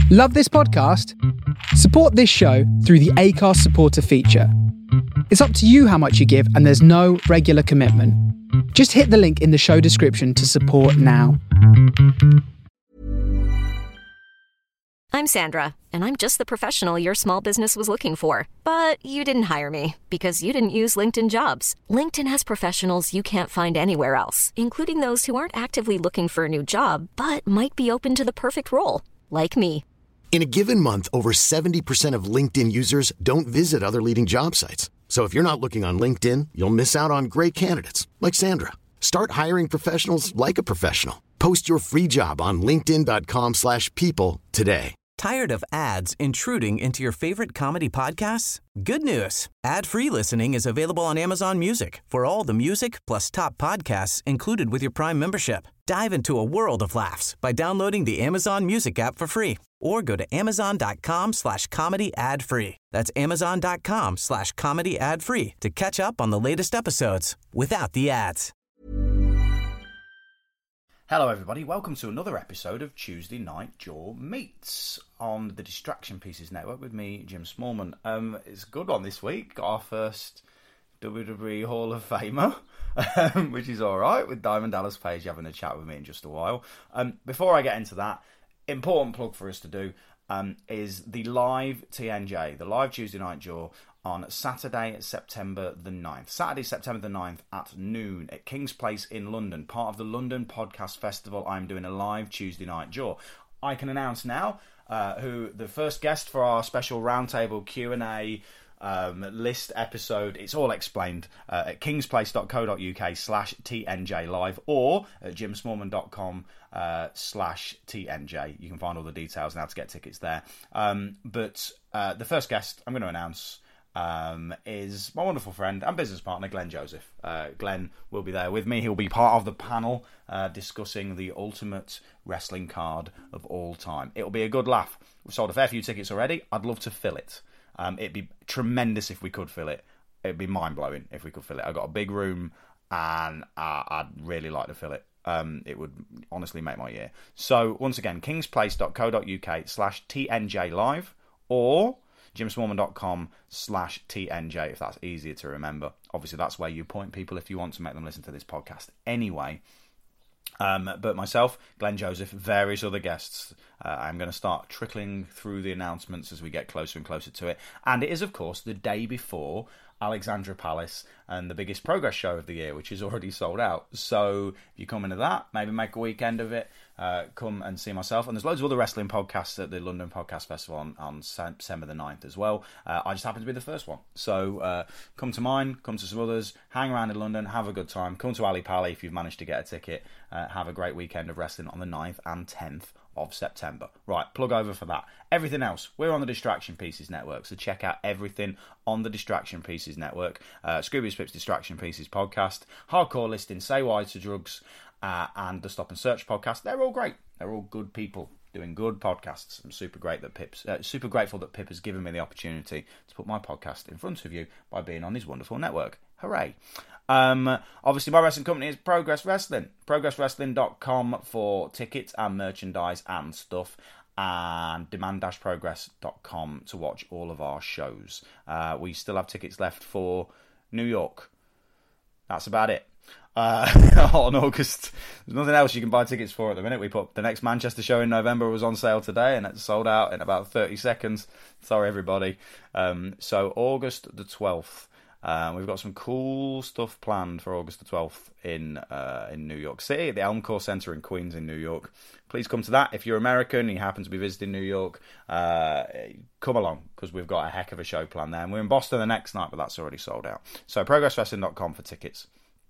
Love this podcast? Support this show through the Acast supporter feature. It's up to you how much you give, and there's no regular commitment. Just hit the link in the show description to support now. I'm Sandra, and I'm just the professional your small business was looking for. But you didn't hire me because you didn't use LinkedIn Jobs. LinkedIn has professionals you can't find anywhere else, including those who aren't actively looking for a new job, but might be open to the perfect role, like me. In a given month, over 70% of LinkedIn users don't visit other leading job sites. So if you're not looking on LinkedIn, you'll miss out on great candidates like Sandra. Start hiring professionals like a professional. Post your free job on linkedin.com/people today. Tired of ads intruding into your favorite comedy podcasts? Good news. Ad-free listening is available on Amazon Music for all the music plus top podcasts included with your Prime membership. Dive into a world of laughs by downloading the Amazon Music app for free or go to amazon.com/comedy ad-free. That's amazon.com/comedy ad-free to catch up on the latest episodes without the ads. Hello everybody, welcome to another episode of Tuesday Night Jaw Meets on the Distraction Pieces Network with me, Jim Smallman. It's a good one this week, got our first WWE Hall of Famer, which is alright, with Diamond Dallas Page having a chat with me in just a while. Before I get into that, important plug for us to do is the live TNJ, the live Tuesday Night Jaw, on Saturday, September the 9th. Saturday, September the 9th at noon at King's Place in London, part of the London Podcast Festival. I'm doing a live Tuesday Night Jaw. I can announce now who the first guest for our special roundtable Q&A list episode. It's all explained at kingsplace.co.uk/TNJ live or at jimsmallman.com/TNJ. You can find all the details and how to get tickets there. But the first guest I'm going to announce is my wonderful friend and business partner, Glenn Joseph. Glenn will be there with me. He'll be part of the panel discussing the ultimate wrestling card of all time. It'll be a good laugh. We've sold a fair few tickets already. I'd love to fill it. It'd be tremendous if we could fill it. It'd be mind-blowing if we could fill it. I've got a big room and I'd really like to fill it. It would honestly make my year. So once again, kingsplace.co.uk/TNJ live or jimsmallman.com/TNJ if that's easier to remember. Obviously, that's where you point people if you want to make them listen to this podcast anyway. But myself, Glenn Joseph, various other guests, I'm going to start trickling through the announcements as we get closer and closer to it. And it is, of course, the day before Alexandra Palace and the biggest Progress show of the year, which is already sold out. So if you come into that, maybe make a weekend of it, come and see myself. And there's loads of other wrestling podcasts at the London Podcast Festival on September the 9th as well. I just happen to be the first one. So come to mine, come to some others, hang around in London, have a good time. Come to Ali Pali if you've managed to get a ticket. Have a great weekend of wrestling on the 9th and 10th of September. Right, plug over for that. Everything else, we're on the Distraction Pieces Network, so check out everything on the Distraction Pieces Network. Scroobius Pip's Distraction Pieces podcast, Hardcore Listing, Say Why to Drugs, and the Stop and Search podcast. They're all great. They're all good people doing good podcasts. I'm super grateful that Pip has given me the opportunity to put my podcast in front of you by being on his wonderful network. Hooray. Obviously, my wrestling company is Progress Wrestling. ProgressWrestling.com for tickets and merchandise and stuff. And demand-progress.com to watch all of our shows. We still have tickets left for New York. That's about it. On August, there's nothing else you can buy tickets for at the minute. We put the next Manchester show in November was on sale today, and it's sold out in about 30 seconds. Sorry, everybody. So August the 12th. We've got some cool stuff planned for August the 12th in New York City at the Elmcore Center in Queens in New York. Please come to that. If you're American and you happen to be visiting New York, come along because we've got a heck of a show planned there. And we're in Boston the next night, but that's already sold out. So progresswrestling.com for tickets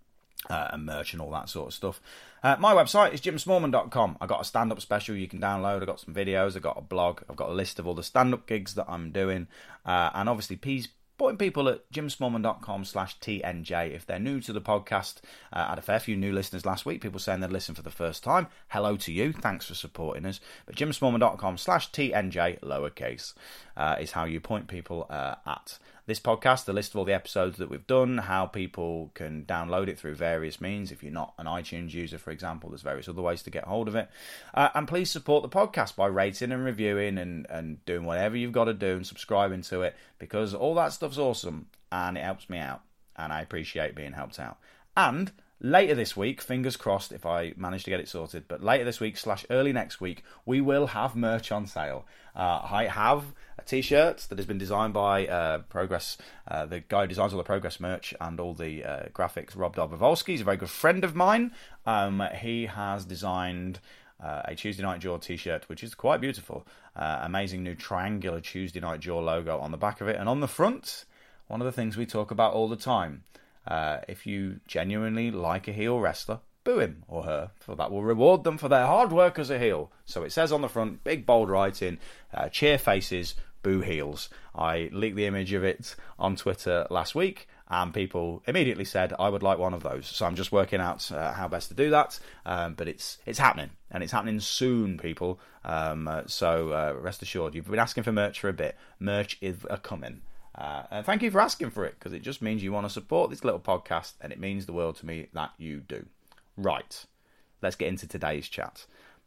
and merch and all that sort of stuff. My website is jimsmallman.com. I've got a stand-up special you can download. I've got some videos. I've got a blog. I've got a list of all the stand-up gigs that I'm doing. And obviously, please point people at jimsmallman.com/TNJ if they're new to the podcast. I had a fair few new listeners last week, people saying they'd listen for the first time. Hello to you, thanks for supporting us. But jimsmallman.com/TNJ, lowercase, is how you point people at this podcast, the list of all the episodes that we've done, how people can download it through various means. If you're not an iTunes user, for example, there's various other ways to get hold of it. And please support the podcast by rating and reviewing and doing whatever you've got to do and subscribing to it, because all that stuff's awesome and it helps me out, and I appreciate being helped out. And later this week, fingers crossed if I manage to get it sorted, but later this week / early next week, we will have merch on sale. I have a t-shirt that has been designed by Progress, the guy who designs all the Progress merch and all the graphics, Rob Dobrovolsky. He's a very good friend of mine. He has designed a Tuesday Night Jaw t-shirt, which is quite beautiful. Amazing new triangular Tuesday Night Jaw logo on the back of it. And on the front, one of the things we talk about all the time. If you genuinely like a heel wrestler, boo him or her, for that will reward them for their hard work as a heel. So it says on the front, big bold writing, cheer faces, boo heels. I leaked the image of it on Twitter last week, and people immediately said I would like one of those. So I'm just working out how best to do that, but it's happening, and it's happening soon, people. So rest assured, you've been asking for merch for a bit. Merch is a-coming. And thank you for asking for it, because it just means you want to support this little podcast, and it means the world to me that you do. Right, let's get into today's chat.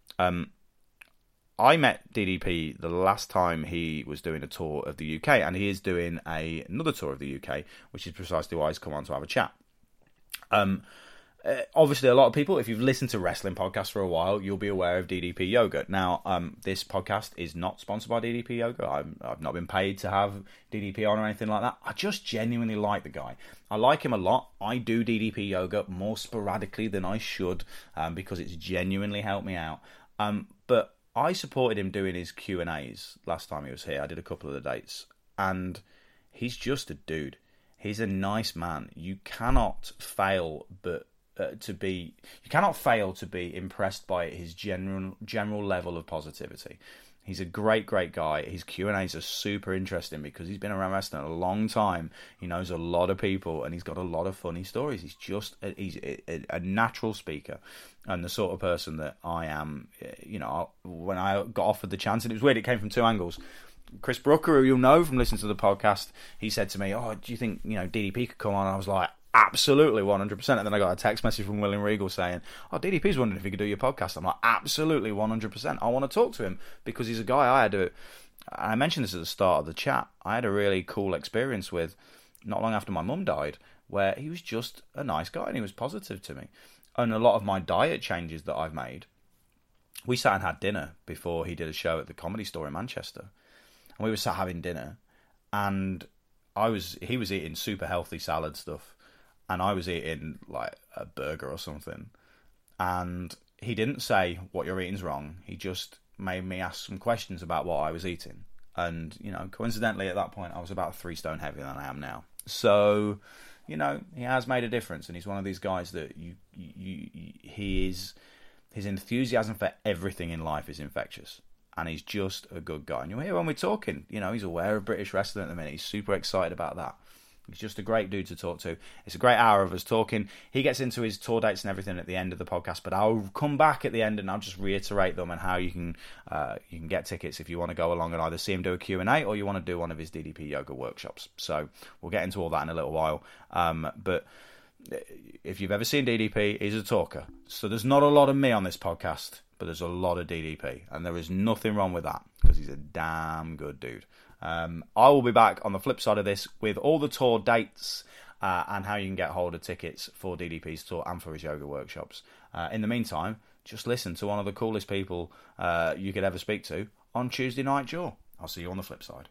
I met DDP the last time he was doing a tour of the UK, and he is doing another tour of the UK, which is precisely why he's come on to have a chat. Obviously, a lot of people, if you've listened to wrestling podcasts for a while, you'll be aware of DDP Yoga. Now, this podcast is not sponsored by DDP Yoga. I've not been paid to have DDP on or anything like that. I just genuinely like the guy. I like him a lot. I do DDP Yoga more sporadically than I should, because it's genuinely helped me out. But I supported him doing his Q&As last time he was here. I did a couple of the dates, and he's just a dude. He's a nice man. You cannot fail to be impressed by his general level of positivity. He's a great guy. His Q&As are super interesting because he's been around wrestling a long time. He knows a lot of people, and he's got a lot of funny stories. He's just he's a natural speaker, and the sort of person that I am. You know, when I got offered the chance, and it was weird, it came from two angles. Chris Brooker, who you'll know from listening to the podcast, he said to me, "Oh, do you think DDP could come on?" And I was like, absolutely, 100%. And then I got a text message from William Regal saying, "Oh, DDP's wondering if he could do your podcast." I'm like, absolutely, 100%. I want to talk to him because he's a guy I mentioned this at the start of the chat. I had a really cool experience with not long after my mum died, where he was just a nice guy and he was positive to me. And a lot of my diet changes that I've made, we sat and had dinner before he did a show at the Comedy Store in Manchester. And we were sat having dinner, and he was eating super healthy salad stuff, and I was eating like a burger or something. And he didn't say what you're eating's wrong. He just made me ask some questions about what I was eating. And, coincidentally at that point I was about 3 stone heavier than I am now. So, he has made a difference, and he's one of these guys that his enthusiasm for everything in life is infectious. And he's just a good guy. And you'll hear when we're talking, he's aware of British wrestling at the minute. He's super excited about that. He's just a great dude to talk to. It's a great hour of us talking. He gets into his tour dates and everything at the end of the podcast, but I'll come back at the end and I'll just reiterate them and how you can get tickets if you want to go along and either see him do a Q&A or you want to do one of his DDP Yoga workshops. So we'll get into all that in a little while. But if you've ever seen DDP, he's a talker. So there's not a lot of me on this podcast, but there's a lot of DDP, and there is nothing wrong with that because he's a damn good dude. I will be back on the flip side of this with all the tour dates and how you can get hold of tickets for DDP's tour and for his yoga workshops. In the meantime, just listen to one of the coolest people you could ever speak to on Tuesday Night Jaw. I'll see you on the flip side.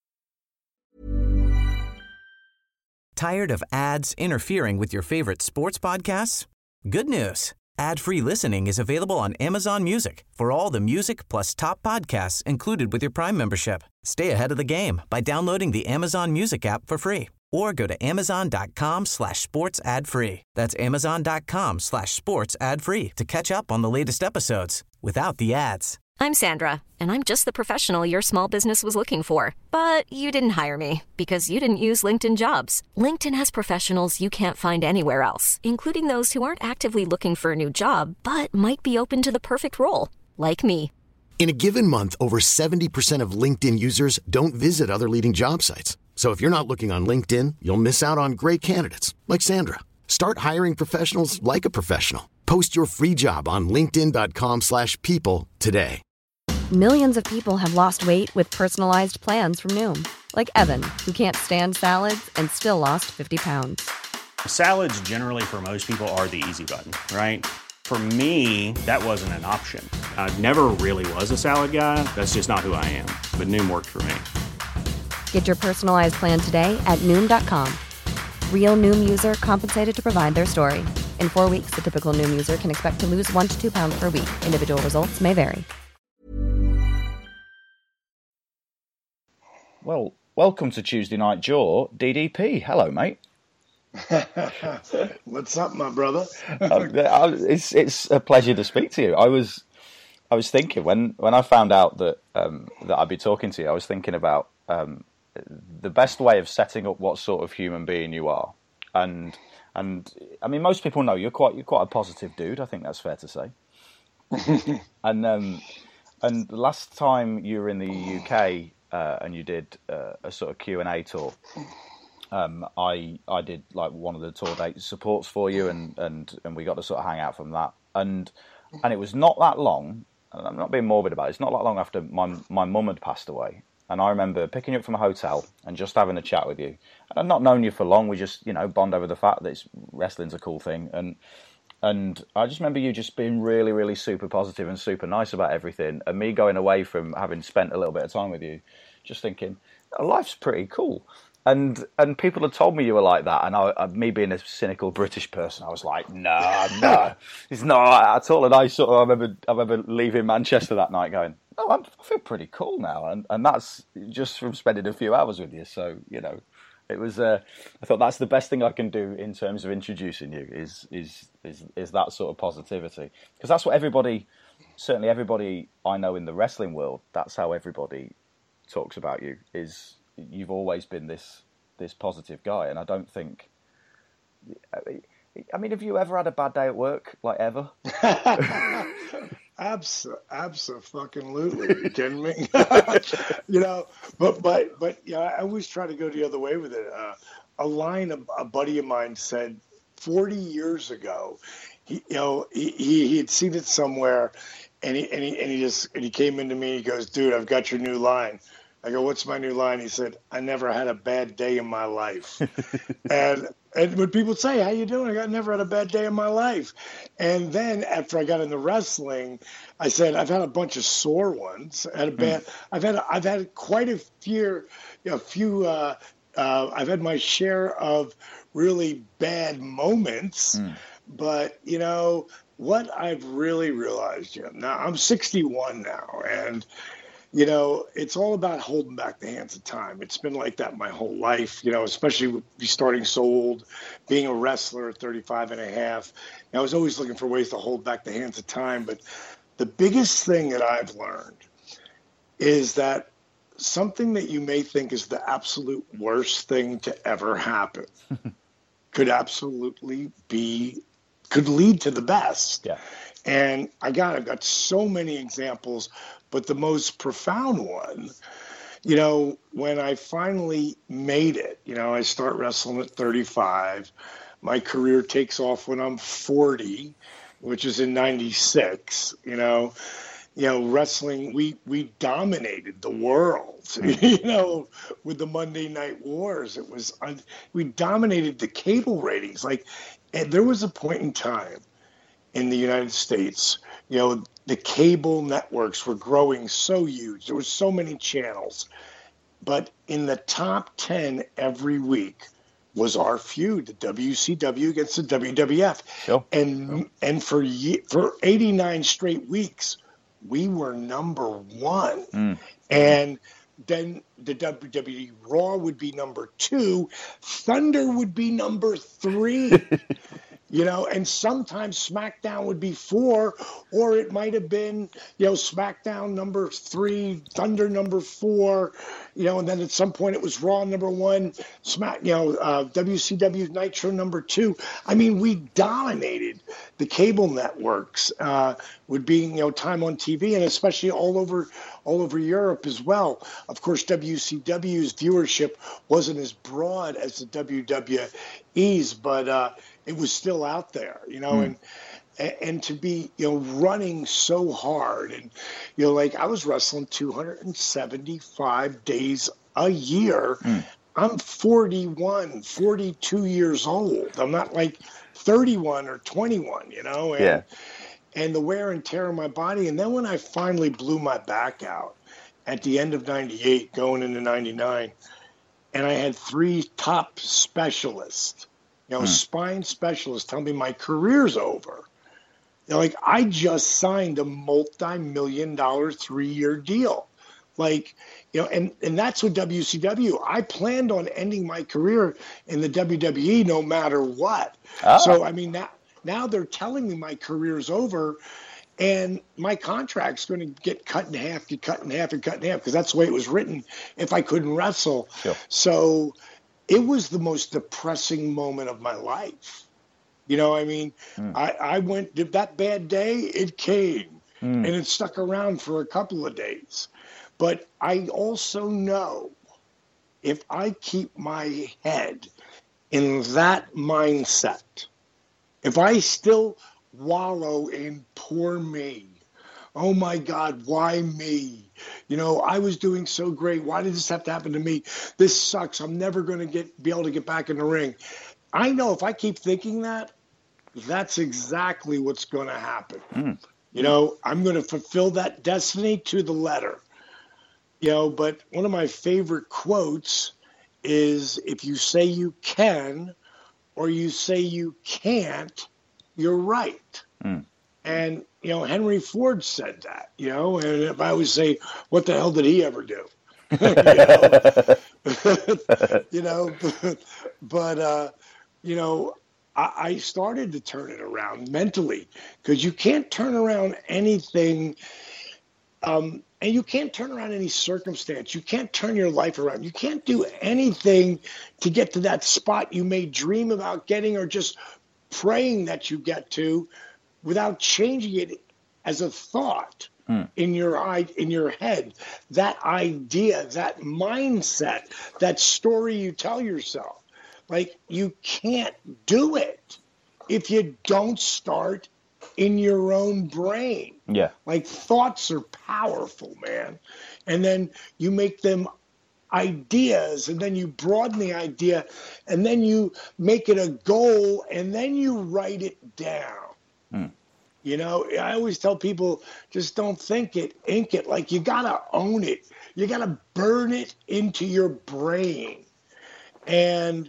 Tired of ads interfering with your favorite sports podcasts? Good news. Ad-free listening is available on Amazon Music for all the music plus top podcasts included with your Prime membership. Stay ahead of the game by downloading the Amazon Music app for free or go to amazon.com/sports ad free. That's amazon.com/sports ad free to catch up on the latest episodes without the ads. I'm Sandra, and I'm just the professional your small business was looking for. But you didn't hire me because you didn't use LinkedIn Jobs. LinkedIn has professionals you can't find anywhere else, including those who aren't actively looking for a new job, but might be open to the perfect role, like me. In a given month, over 70% of LinkedIn users don't visit other leading job sites. So if you're not looking on LinkedIn, you'll miss out on great candidates like Sandra. Start hiring professionals like a professional. Post your free job on linkedin.com/people today. Millions of people have lost weight with personalized plans from Noom. Like Evan, who can't stand salads and still lost 50 pounds. Salads generally for most people are the easy button, right? For me, that wasn't an option. I never really was a salad guy. That's just not who I am. But Noom worked for me. Get your personalized plan today at Noom.com. Real Noom user compensated to provide their story. In 4 weeks, the typical Noom user can expect to lose 1 to 2 pounds per week. Individual results may vary. Well, welcome to Tuesday Night Jaw, DDP. Hello, mate. What's up, my brother? It's a pleasure to speak to you. I was thinking when I found out that I'd be talking to you, I was thinking about the best way of setting up what sort of human being you are, and I mean most people know you're quite a positive dude. I think that's fair to say. And the last time you were in the UK and you did a sort of Q&A tour, I did like one of the tour date supports for you, and we got to sort of hang out from that, and it was not that long. And I'm not being morbid about it. It's not that long after my mum had passed away. And I remember picking you up from a hotel and just having a chat with you. And I've not known you for long. We just, bond over the fact that wrestling's a cool thing. And I just remember you just being really, really super positive and super nice about everything. And me going away from having spent a little bit of time with you, just thinking, life's pretty cool. And people had told me you were like that. And me being a cynical British person, I was like, no, it's not at all. And I remember leaving Manchester that night going, I feel pretty cool now, and that's just from spending a few hours with you. So it was. I thought that's the best thing I can do in terms of introducing you is that sort of positivity, because that's what certainly everybody I know in the wrestling world, that's how everybody talks about you. Is you've always been this positive guy, and I don't think. I mean, have you ever had a bad day at work, like ever? Absolutely. Are you kidding me? But I always try to go the other way with it. A line a buddy of mine said 40 years ago. He had seen it somewhere, and he came into me. He goes, "Dude, I've got your new line." I go, "What's my new line?" He said, "I never had a bad day in my life." And when people say, "How you doing?" I never had a bad day in my life. And then after I got into wrestling, I said, "I've had a bunch of sore ones. I've had quite a few. I've had my share of really bad moments." But what I've really realized, now I'm 61 now, and it's all about holding back the hands of time. It's been like that my whole life, especially with starting so old, being a wrestler at 35 and a half. I was always looking for ways to hold back the hands of time. But the biggest thing that I've learned is that something that you may think is the absolute worst thing to ever happen could lead to the best. Yeah. And I've got so many examples, but the most profound one, when I finally made it, I start wrestling at 35. My career takes off when I'm 40, which is in 96. Wrestling, we dominated the world, with the Monday Night Wars. We dominated the cable ratings. And there was a point in time in the United States, the cable networks were growing so huge. There were so many channels. But in the top 10 every week was our feud, the WCW against the WWF. Sure. And for 89 straight weeks, we were number one. And then the WWE Raw would be number 2. Thunder would be number 3. And sometimes SmackDown would be 4, or it might have been, SmackDown number 3, Thunder number 4, and then at some point it was Raw number 1, WCW Nitro number 2. I mean, we dominated the cable networks with being, time on TV, and especially all over all over Europe as well. Of course, WCW's viewership wasn't as broad as the WWE's, but it was still out there, and to be, running so hard, and, like I was wrestling 275 days a year. I'm 41, 42 years old. I'm not like 31 or 21, and the wear and tear on my body. And then when I finally blew my back out at the end of 98, going into 99, and I had 3 top specialists, spine specialists tell me my career's over. They're like, I just signed a multi-million-dollar 3-year deal. Like, and that's what WCW. I planned on ending my career in the WWE no matter what. Oh. So, I mean, now they're telling me my career's over, and my contract's going to get cut in half, because that's the way it was written if I couldn't wrestle. Sure. So it was the most depressing moment of my life. I went, that bad day, it came, and it stuck around for a couple of days. But I also know if I keep my head in that mindset, if I still wallow in poor me, oh my God, why me? I was doing so great. Why did this have to happen to me? This sucks. I'm never going to be able to get back in the ring. I know if I keep thinking that, that's exactly what's going to happen. I'm going to fulfill that destiny to the letter. But one of my favorite quotes is, if you say you can or you say you can't, you're right. And, Henry Ford said that, and if I would say, what the hell did he ever do? But I started to turn it around mentally, because you can't turn around anything. And you can't turn around any circumstance. You can't turn your life around. You can't do anything to get to that spot you may dream about getting, or just praying that you get to, without changing it as a thought in your head. That idea, that mindset, that story you tell yourself. Like, you can't do it if you don't start in your own brain. Yeah. Like, thoughts are powerful, man. And then you make them ideas, and then you broaden the idea, and then you make it a goal, and then you write it down. I always tell people, just don't think it, ink it. Like, you got to own it. You got to burn it into your brain. And,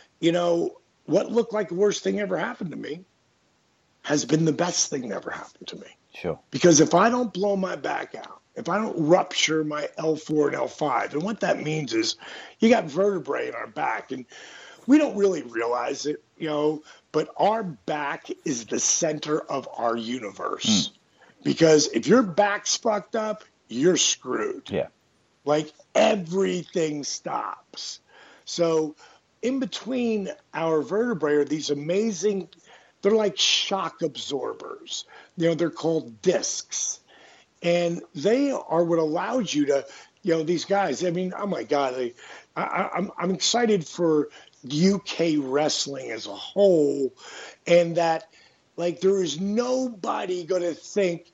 what looked like the worst thing ever happened to me has been the best thing that ever happened to me. Sure. Because if I don't blow my back out, if I don't rupture my L4 and L5, and what that means is you got vertebrae in our back, and we don't really realize it, but our back is the center of our universe. Because if your back's fucked up, you're screwed. Yeah. Like, everything stops. So in between our vertebrae are these amazing, they're like shock absorbers. They're called discs. And they are what allows you to, these guys, I mean, oh my God, I'm excited for UK wrestling as a whole, and that, like, there is nobody going to think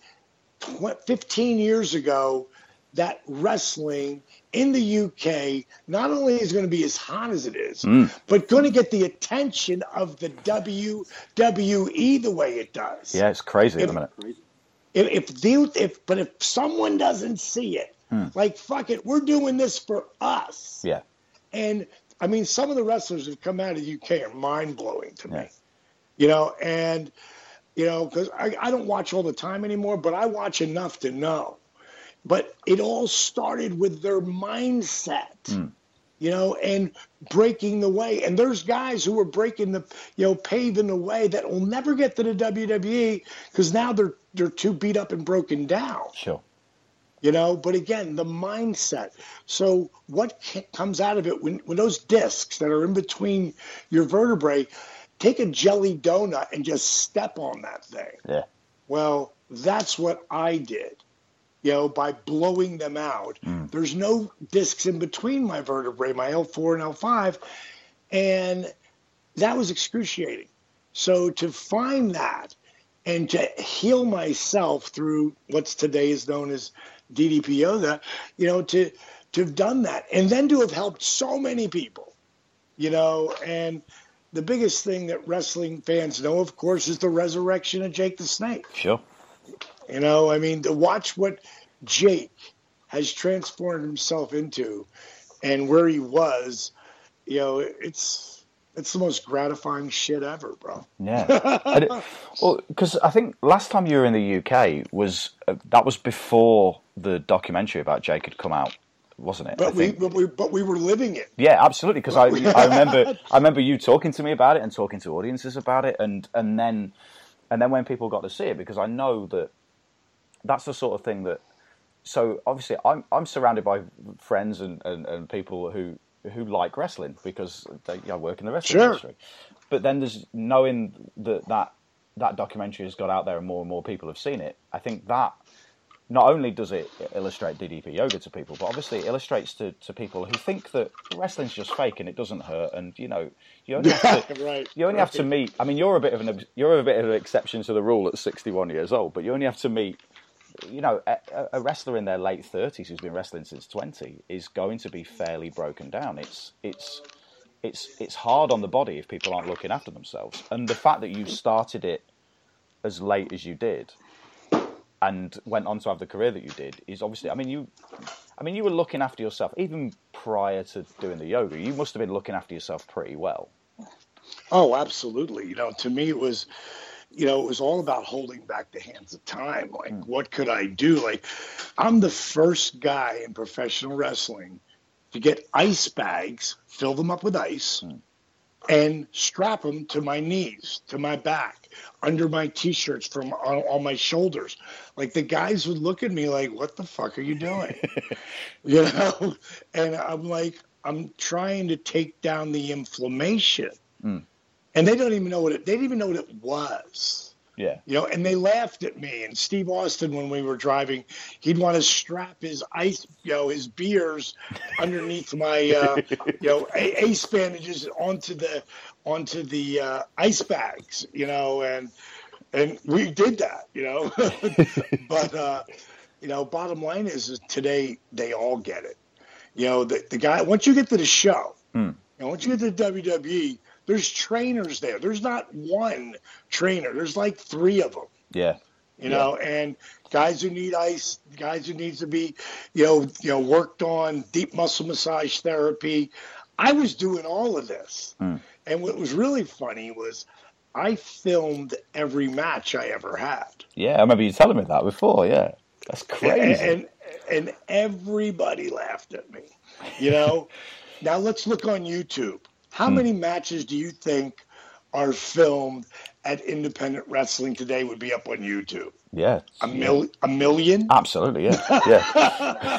15 years ago that wrestling in the UK not only is going to be as hot as it is, but going to get the attention of the WWE the way it does. Yeah, it's crazy at the minute. But if someone doesn't see it, like, fuck it, we're doing this for us. Yeah. And I mean, some of the wrestlers who've come out of the UK are mind blowing to me. And because I don't watch all the time anymore, but I watch enough to know. But it all started with their mindset, and breaking the way. And there's guys who are breaking paving the way that will never get to the WWE, because now they're too beat up and broken down. Sure. But again, the mindset. So what comes out of it when those discs that are in between your vertebrae, take a jelly donut and just step on that thing. Yeah. Well, that's what I did. by blowing them out. There's no discs in between my vertebrae, my L4 and L5. And that was excruciating. So to find that and to heal myself through what's today is known as DDP yoga, to have done that and then to have helped so many people, and the biggest thing that wrestling fans know, of course, is the resurrection of Jake the Snake. Sure. To watch what Jake has transformed himself into and where he was, it's the most gratifying shit ever, bro. Yeah. Well, because I think last time you were in the UK that was before the documentary about Jake had come out, wasn't it? But we were living it. Yeah, absolutely. Because I remember you talking to me about it and talking to audiences about it, and then when people got to see it, because I know that's the sort of thing that. So obviously, I'm surrounded by friends and people who like wrestling because they work in the wrestling industry. But then there's knowing that documentary has got out there and more people have seen it. I think that not only does it illustrate DDP yoga to people, but obviously it illustrates to people who think that wrestling's just fake and it doesn't hurt. And you only have to have to meet. I mean, you're a bit of an exception to the rule at 61 years old, but you only have to meet. A wrestler in their late 30s who's been wrestling since 20 is going to be fairly broken down. It's hard on the body if people aren't looking after themselves. And the fact that you started it as late as you did and went on to have the career that you did is obviously. I mean, you were looking after yourself even prior to doing the yoga. You must have been looking after yourself pretty well. Oh, absolutely. To me, it was. It was all about holding back the hands of time. Like, what could I do? Like, I'm the first guy in professional wrestling to get ice bags, fill them up with ice, and strap them to my knees, to my back, under my T-shirts from on my shoulders. Like, the guys would look at me like, what the fuck are you doing? And I'm like, I'm trying to take down the inflammation. And they didn't even know what it was. Yeah. And they laughed at me. And Steve Austin, when we were driving, he'd want to strap his his beers underneath my, ace bandages onto the ice bags, and we did that, but, bottom line is today they all get it. The guy, once you get to the show, once you get to WWE, there's trainers there. There's not one trainer. There's like 3 of them. Yeah. And guys who need ice, guys who needs to be, worked on, deep muscle massage therapy. I was doing all of this. And what was really funny was I filmed every match I ever had. Yeah, I remember you telling me that before. Yeah. That's crazy. And everybody laughed at me, Now let's look on YouTube. How many matches do you think are filmed at independent wrestling today would be up on YouTube? Yeah. A million? Absolutely, yeah.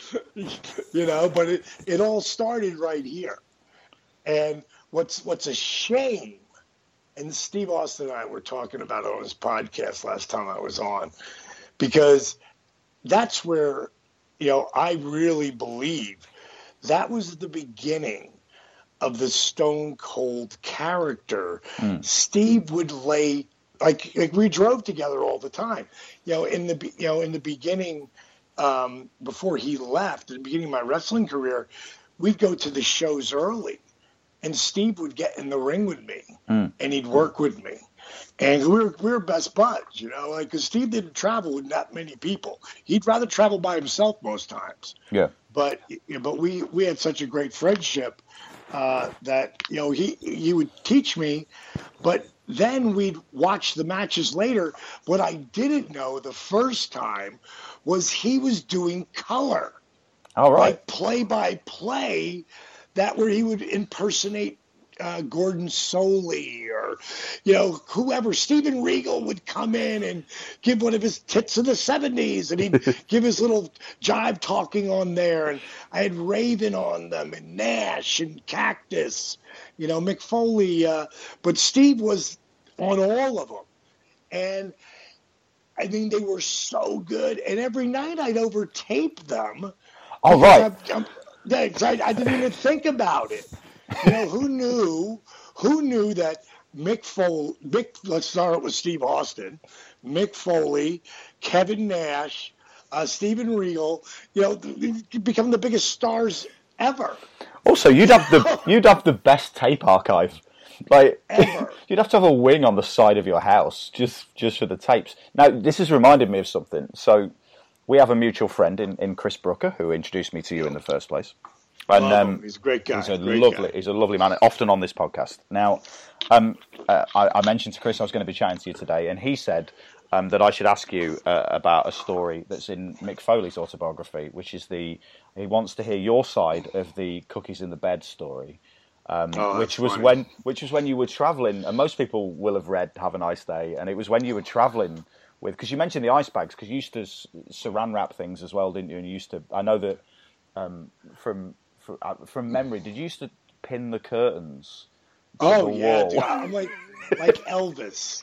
But it all started right here. And what's a shame, and Steve Austin and I were talking about it on his podcast last time I was on, because that's where, I really believe that was the beginning of the Stone Cold character. Steve would lay like we drove together all the time. In the beginning, before he left, at the beginning of my wrestling career, we'd go to the shows early, and Steve would get in the ring with me, and he'd work with me, and we were best buds, because Steve didn't travel with that many people. He'd rather travel by himself most times. Yeah. But we had such a great friendship. That he would teach me, but then we'd watch the matches later. What I didn't know the first time was he was doing color. All right. Like play-by-play, that where he would impersonate Gordon Soley or, whoever. Steven Regal would come in and give one of his tits of the 70s, and he'd give his little jive talking on there. And I had Raven on them, and Nash and Cactus, Mick Foley. But Steve was on all of them. And I mean, they were so good. And every night I'd overtape them. Oh, right. I didn't even think about it. You know, who knew that let's start with Steve Austin, Mick Foley, Kevin Nash, Steven Regal, you know, become the biggest stars ever. Also, you'd have the best tape archive. Like, ever. You'd have to have a wing on the side of your house just for the tapes. Now, this has reminded me of something. So, we have a mutual friend in Chris Brooker who introduced me to you in the first place. And he's a great guy. He's a lovely man, often on this podcast. Now, I mentioned to Chris I was going to be chatting to you today, and he said that I should ask you about a story that's in Mick Foley's autobiography, which is he wants to hear your side of the cookies in the bed story, which was when you were travelling, and most people will have read Have a Nice Day, and it was when you were travelling with, because you mentioned the ice bags, because you used to saran wrap things as well, didn't you? And you used to, I know that from memory, did you used to pin the curtains to the wall? Dude, I'm like Elvis.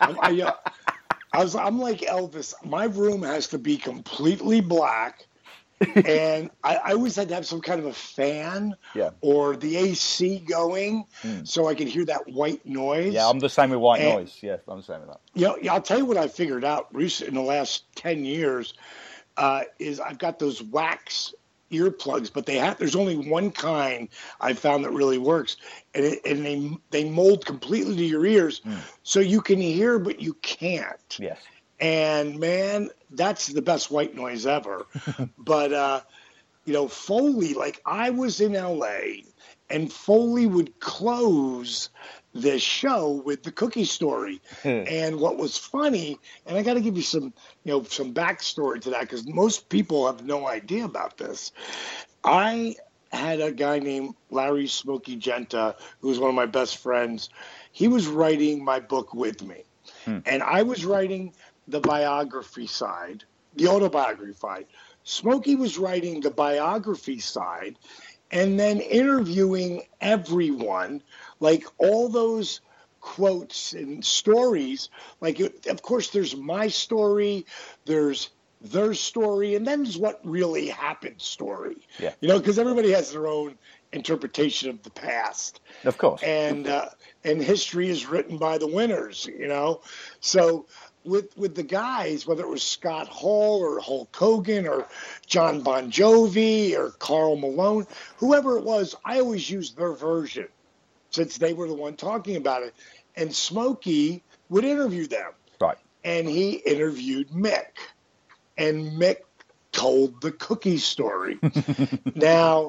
I'm like Elvis. My room has to be completely black, and I always had to have some kind of a fan or the AC going so I could hear that white noise. Yeah, I'm the same with white noise. Yeah, I'm the same with that. You know, I'll tell you what I figured out recently in the last 10 years is I've got those wax earplugs, but there's only one kind I found that really works, and they mold completely to your ears, so you can hear but you can't. Yes. And man, that's the best white noise ever. But you know, Foley, like I was in LA, and Foley would close this show with the cookie story. And what was funny, and I got to give you some backstory to that, because most people have no idea about this. I had a guy named Larry Smokey Genta, who was one of my best friends. He was writing my book with me. And I was writing the biography side, the autobiography side. Smokey was writing the biography side, and then interviewing everyone, like all those quotes and stories. Like, of course, there's my story, there's their story, and then there's what really happened story. Yeah. You know, because everybody has their own interpretation of the past. Of course. And history is written by the winners, you know. So with the guys, whether it was Scott Hall or Hulk Hogan or John Bon Jovi or Karl Malone, whoever it was, I always used their version since they were the one talking about it. And Smokey would interview them. Right. And he interviewed Mick. And Mick told the cookie story. Now,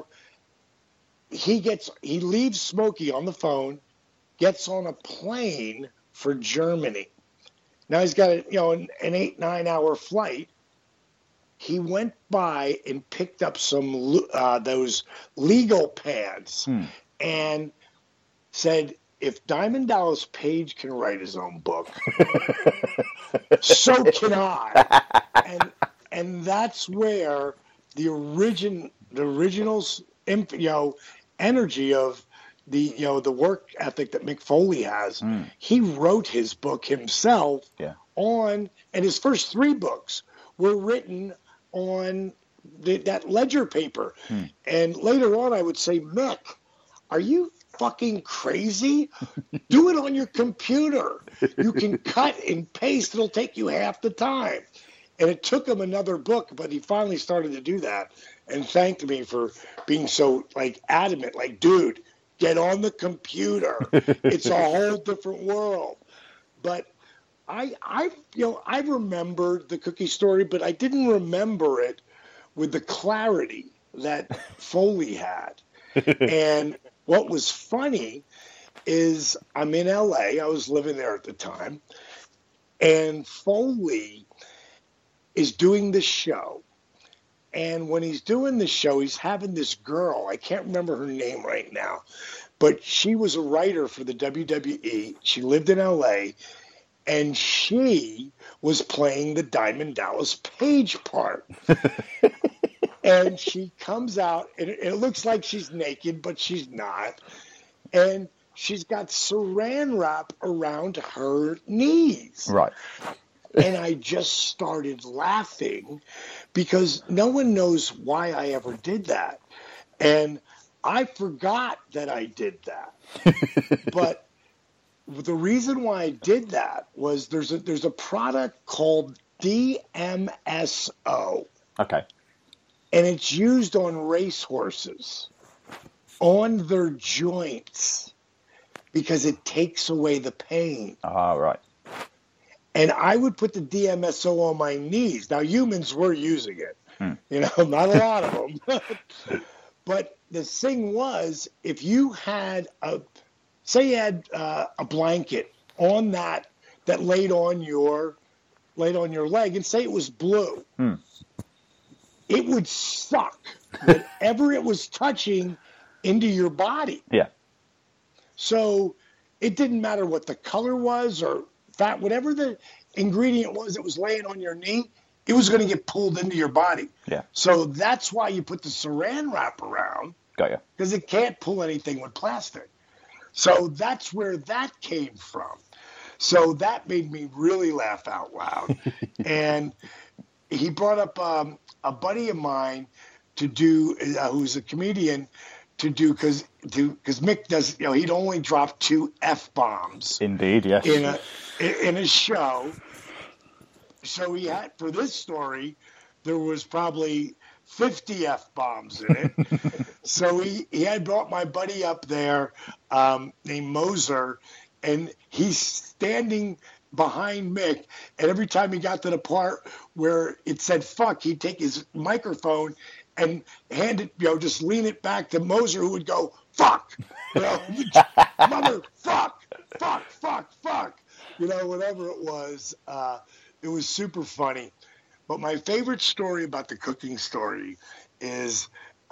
he leaves Smokey on the phone, gets on a plane for Germany. Now he's got an 8-9 hour flight. He went by and picked up some those legal pads and said, if Diamond Dallas Page can write his own book, so can I. And that's where the original energy of the work ethic that Mick Foley has. He wrote his book himself and his first 3 books were written on that ledger paper. And later on I would say, Mick, are you fucking crazy? Do it on your computer. You can cut and paste. It'll take you half the time. And it took him another book, but he finally started to do that and thanked me for being so adamant, dude, get on the computer. It's a whole different world. But I remembered the cookie story, but I didn't remember it with the clarity that Foley had. And what was funny is I'm in LA. I was living there at the time. And Foley is doing the show. And when he's doing the show, he's having this girl. I can't remember her name right now. But she was a writer for the WWE. She lived in L.A., and she was playing the Diamond Dallas Page part. And she comes out, and it looks like she's naked, but she's not. And she's got saran wrap around her knees. Right. And I just started laughing because no one knows why I ever did that. And I forgot that I did that. But the reason why I did that was there's a product called DMSO. Okay. And it's used on racehorses, on their joints, because it takes away the pain. Ah, right. And I would put the DMSO on my knees. Now, humans were using it. You know, not a lot of them. But the thing was, if you had say you had a blanket on that laid on your leg, and say it was blue, it would suck whatever it was touching into your body. Yeah. So it didn't matter what the color was or fat, whatever the ingredient was that was laying on your knee, it was going to get pulled into your body. Yeah. So that's why you put the saran wrap around. Got you. Because it can't pull anything with plastic. So that's where that came from. So that made me really laugh out loud. And he brought up a buddy of mine to do, who's a comedian, to do, because Mick does, you know, he'd only drop 2 F-bombs. Indeed, yes. In a show. So he had, for this story, there was probably 50 F-bombs in it. So he had brought my buddy up there named Moser, and he's standing behind Mick, and every time he got to the part where it said fuck, he'd take his microphone and hand it, you know, just lean it back to Moser, who would go, fuck, you know, mother, fuck, you know, whatever it was. It was super funny. But my favorite story about the cooking story is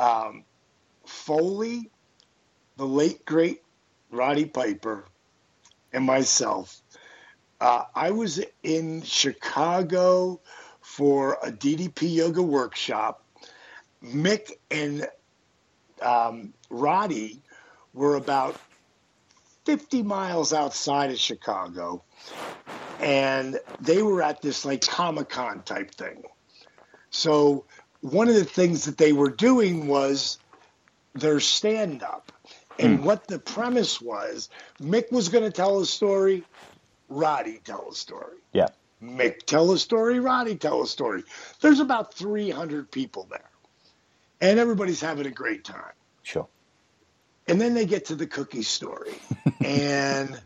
Foley, the late, great Roddy Piper, and myself. I was in Chicago for a DDP yoga workshop. Mick and Roddy were about 50 miles outside of Chicago, and they were at this like Comic-Con type thing. So one of the things that they were doing was their stand-up. And what the premise was, Mick was going to tell a story, Roddy tell a story. Yeah. Mick tell a story, Roddy tell a story. There's about 300 people there. And everybody's having a great time. Sure. And then they get to the cookie story. and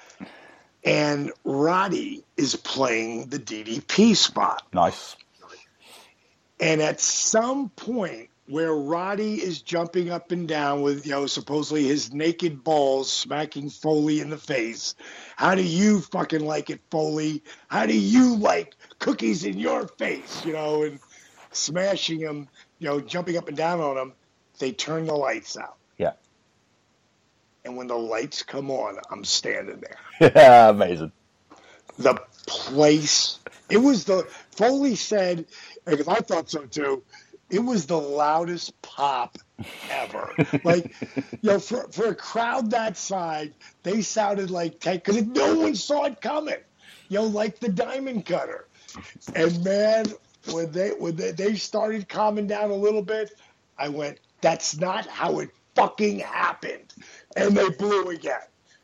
Roddy is playing the DDP spot. Nice. And at some point where Roddy is jumping up and down with, you know, supposedly his naked balls smacking Foley in the face. How do you fucking like it, Foley? How do you like cookies in your face? You know, and smashing him, you know, jumping up and down on him. They turn the lights out. Yeah. And when the lights come on, I'm standing there. Yeah, amazing. The place, it was Foley said, because I thought so too, it was the loudest pop ever. Like, you know, for a crowd that size, they sounded like tank, because no one saw it coming. You know, like the Diamond Cutter. And man, when they started calming down a little bit, I went, that's not how it fucking happened. And they blew again.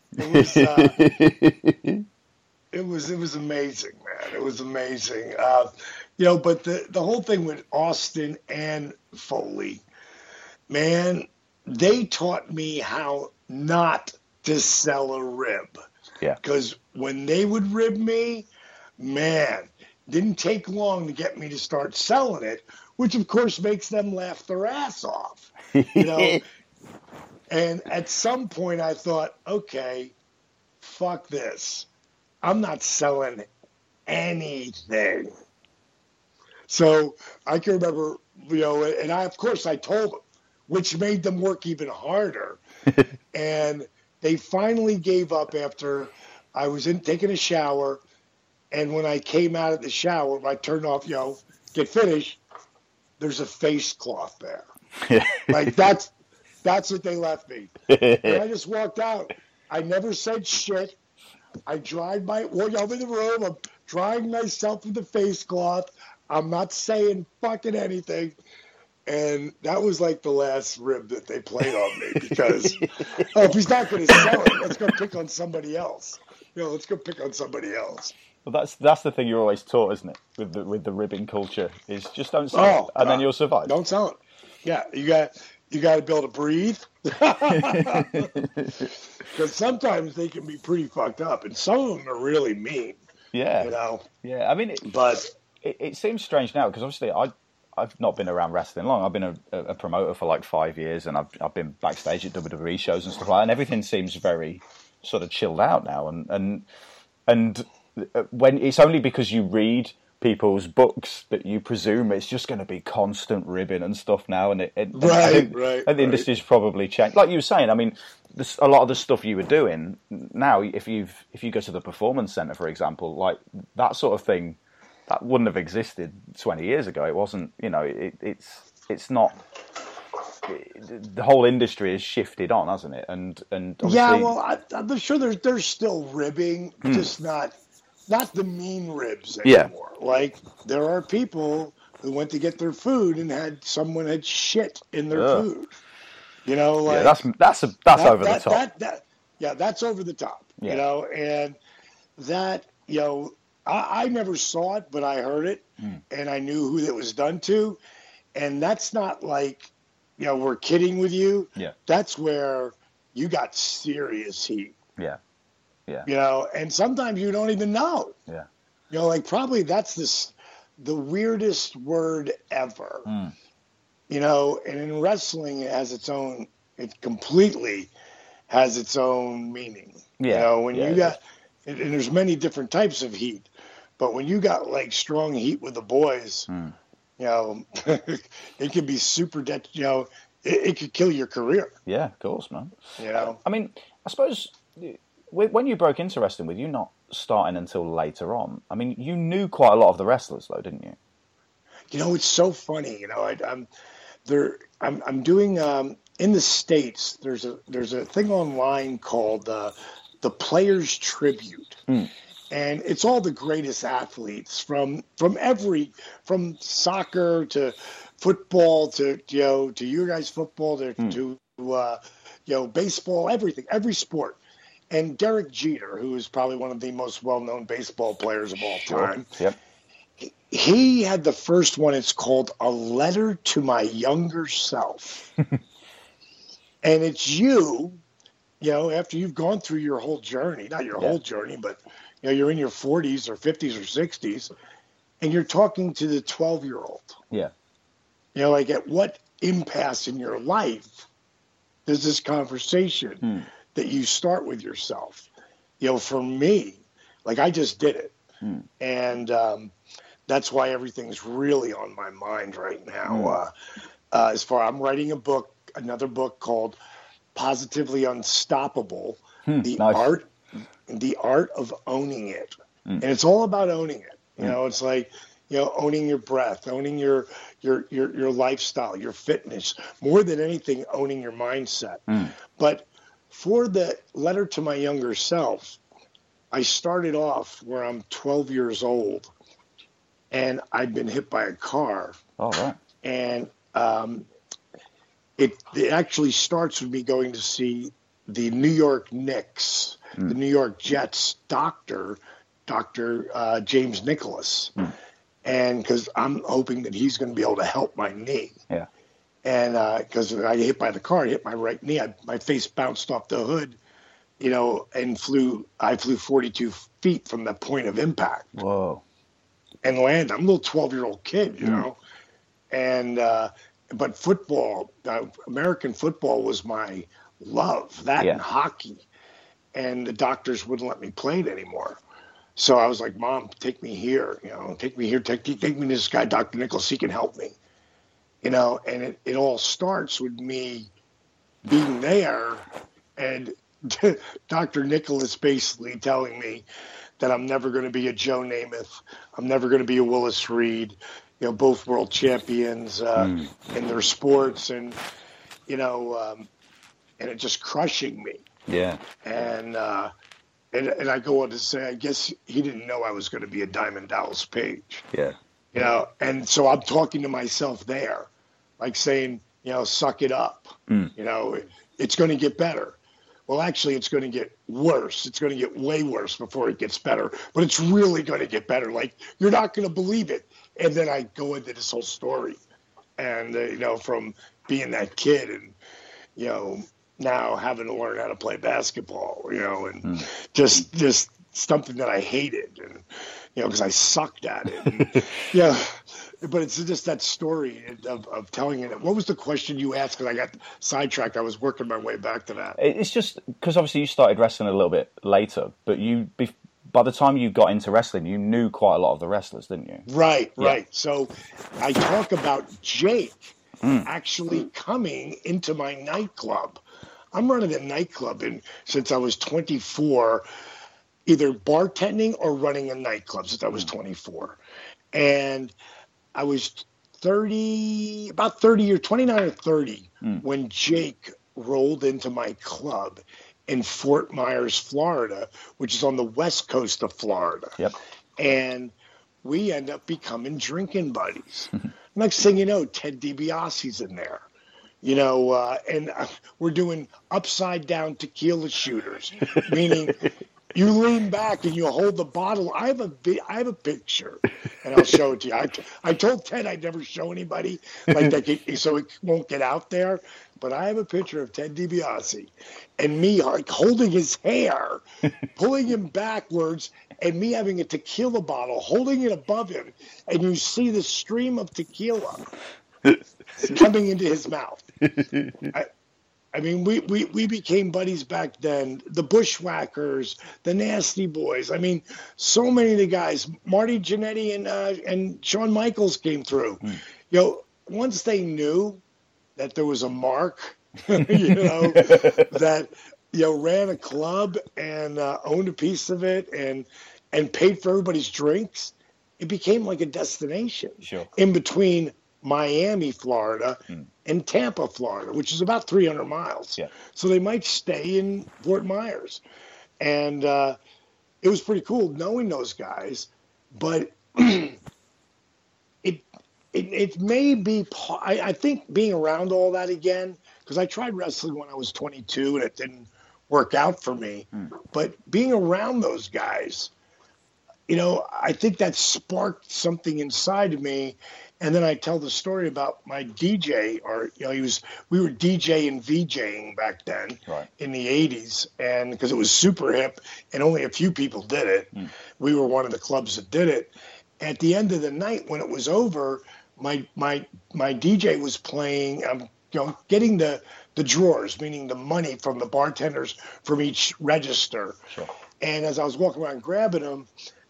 It was amazing, man. It was amazing. You know, but the whole thing with Austin and Foley, man, they taught me how not to sell a rib. Yeah. Because when they would rib me, man, didn't take long to get me to start selling it, which of course makes them laugh their ass off. You know. And at some point I thought, okay, fuck this. I'm not selling anything. So I can remember, you know, and I told them, which made them work even harder. And they finally gave up after I was taking a shower. And when I came out of the shower, I turned off, you know, get finished, there's a face cloth there. Like that's what they left me. And I just walked out. I never said shit. I dried I'm in the room. I'm drying myself with a face cloth. I'm not saying fucking anything. And that was like the last rib that they played on me because, if he's not going to sell it, let's go pick on somebody else. Let's go pick on somebody else. Well, that's the thing you're always taught, isn't it? With the ribbing culture, is just don't sell it, and then you'll survive. Don't sell it. Yeah, you got to be able to breathe. Because sometimes they can be pretty fucked up, and some of them are really mean. Yeah, Yeah, I mean, it seems strange now because obviously I've not been around wrestling long. I've been a promoter for like 5 years, and I've been backstage at WWE shows and stuff like that, and everything seems very sort of chilled out now, and when it's only because you read people's books that you presume it's just going to be constant ribbing and stuff now, and I think the industry's probably changed. Like you were saying, I mean, a lot of the stuff you were doing now, if you go to the Performance Center, for example, like that sort of thing, that wouldn't have existed 20 years ago. It wasn't, it's not. The whole industry has shifted on, hasn't it? And I'm sure there's still ribbing, just not the mean ribs anymore. Yeah. Like there are people who went to get their food and someone had shit in their food. Like that's over the top. That's over the top. Yeah. And that I never saw it, but I heard it, and I knew who it was done to, and that's not like. We're kidding with you. Yeah. That's where you got serious heat. Yeah. And sometimes you don't even know. Yeah. Like probably that's the weirdest word ever. And in wrestling it completely has its own meaning. Yeah. When you got, and there's many different types of heat, but when you got like strong heat with the boys, it could be super it could kill your career. Yeah, of course, man. I mean, I suppose when you broke into wrestling, with you not starting until later on, I mean, you knew quite a lot of the wrestlers, though, didn't you? It's so funny. I'm doing in the States. There's a thing online called the Players Tribute. And it's all the greatest athletes from soccer to football to you guys football to baseball, everything, every sport. And Derek Jeter, who is probably one of the most well-known baseball players of all time. Yep. He had the first one. It's called A Letter to My Younger Self. And it's you, after you've gone through your whole journey, not your whole journey, but you're in your 40s or 50s or 60s, and you're talking to the 12-year-old. Yeah. Like at what impasse in your life does this conversation that you start with yourself? For me, like I just did it. And that's why everything's really on my mind right now. I'm writing another book called Positively Unstoppable, The Art of Owning It. And it's all about owning it. It's like, owning your breath, owning your lifestyle, your fitness, more than anything, owning your mindset. But for the letter to my younger self, I started off where I'm 12 years old and I'd been hit by a car. Oh, right. And it actually starts with me going to see the New York Knicks, the New York Jets Dr. James Nicholas. And because I'm hoping that he's going to be able to help my knee. Yeah. And because I hit by the car, I hit my right knee. My face bounced off the hood, and I flew 42 feet from the point of impact. Whoa. And landed. I'm a little 12-year-old kid, And but football, American football was my love. That and hockey. And the doctors wouldn't let me play it anymore. So I was like, Mom, take me here. Take me here. Take me to this guy, Dr. Nicholas. He can help me. And it all starts with me being there and Dr. Nicholas basically telling me that I'm never going to be a Joe Namath. I'm never going to be a Willis Reed, both world champions in their sports and it just crushing me. Yeah. And And I go on to say, I guess he didn't know I was going to be a Diamond Dallas Page. Yeah. You know, and so I'm talking to myself there, like saying, you know, suck it up. You know, it's going to get better. Well, actually, it's going to get worse. It's going to get way worse before it gets better. But it's really going to get better. Like, you're not going to believe it. And then I go into this whole story. And, you know, from being that kid and, you know, now having to learn how to play basketball, you know, and just something that I hated. And, you know, because I sucked at it. And, yeah. But it's just that story of telling it. What was the question you asked? Because I got sidetracked. I was working my way back to that. It's just because obviously you started wrestling a little bit later, but by the time you got into wrestling, you knew quite a lot of the wrestlers, didn't you? Right. So I talk about Jake actually coming into my nightclub. I'm running a nightclub since I was 24, either bartending or running a nightclub since I was 24. And I was 29 or 30 when Jake rolled into my club in Fort Myers, Florida, which is on the west coast of Florida. Yep. And we end up becoming drinking buddies. Next thing you know, Ted DiBiase's in there. You know, and we're doing upside down tequila shooters, meaning you lean back and you hold the bottle. I have a picture, and I'll show it to you. I told Ted I'd never show anybody like that, so it won't get out there. But I have a picture of Ted DiBiase and me like holding his hair, pulling him backwards, and me having a tequila bottle, holding it above him, and you see the stream of tequila coming into his mouth. I mean, we became buddies back then. The Bushwhackers, the Nasty Boys. I mean, so many of the guys. Marty Jannetty and Shawn Michaels came through. You know, once they knew that there was a Mark, you know, that ran a club and owned a piece of it and paid for everybody's drinks, it became like a destination. Sure. In between Miami, Florida, and Tampa, Florida, which is about 300 miles. Yeah. So they might stay in Fort Myers. And it was pretty cool knowing those guys. But it may be, I think being around all that again, because I tried wrestling when I was 22 and it didn't work out for me. But being around those guys, you know, I think that sparked something inside of me. And then I tell the story about my DJ, or, you know, we were DJ and VJing back then in the 80s. And because it was super hip and only a few people did it, we were one of the clubs that did it. At the end of the night, when it was over, my DJ was playing, you know, getting the drawers, meaning the money from the bartenders from each register. Sure. And as I was walking around grabbing them,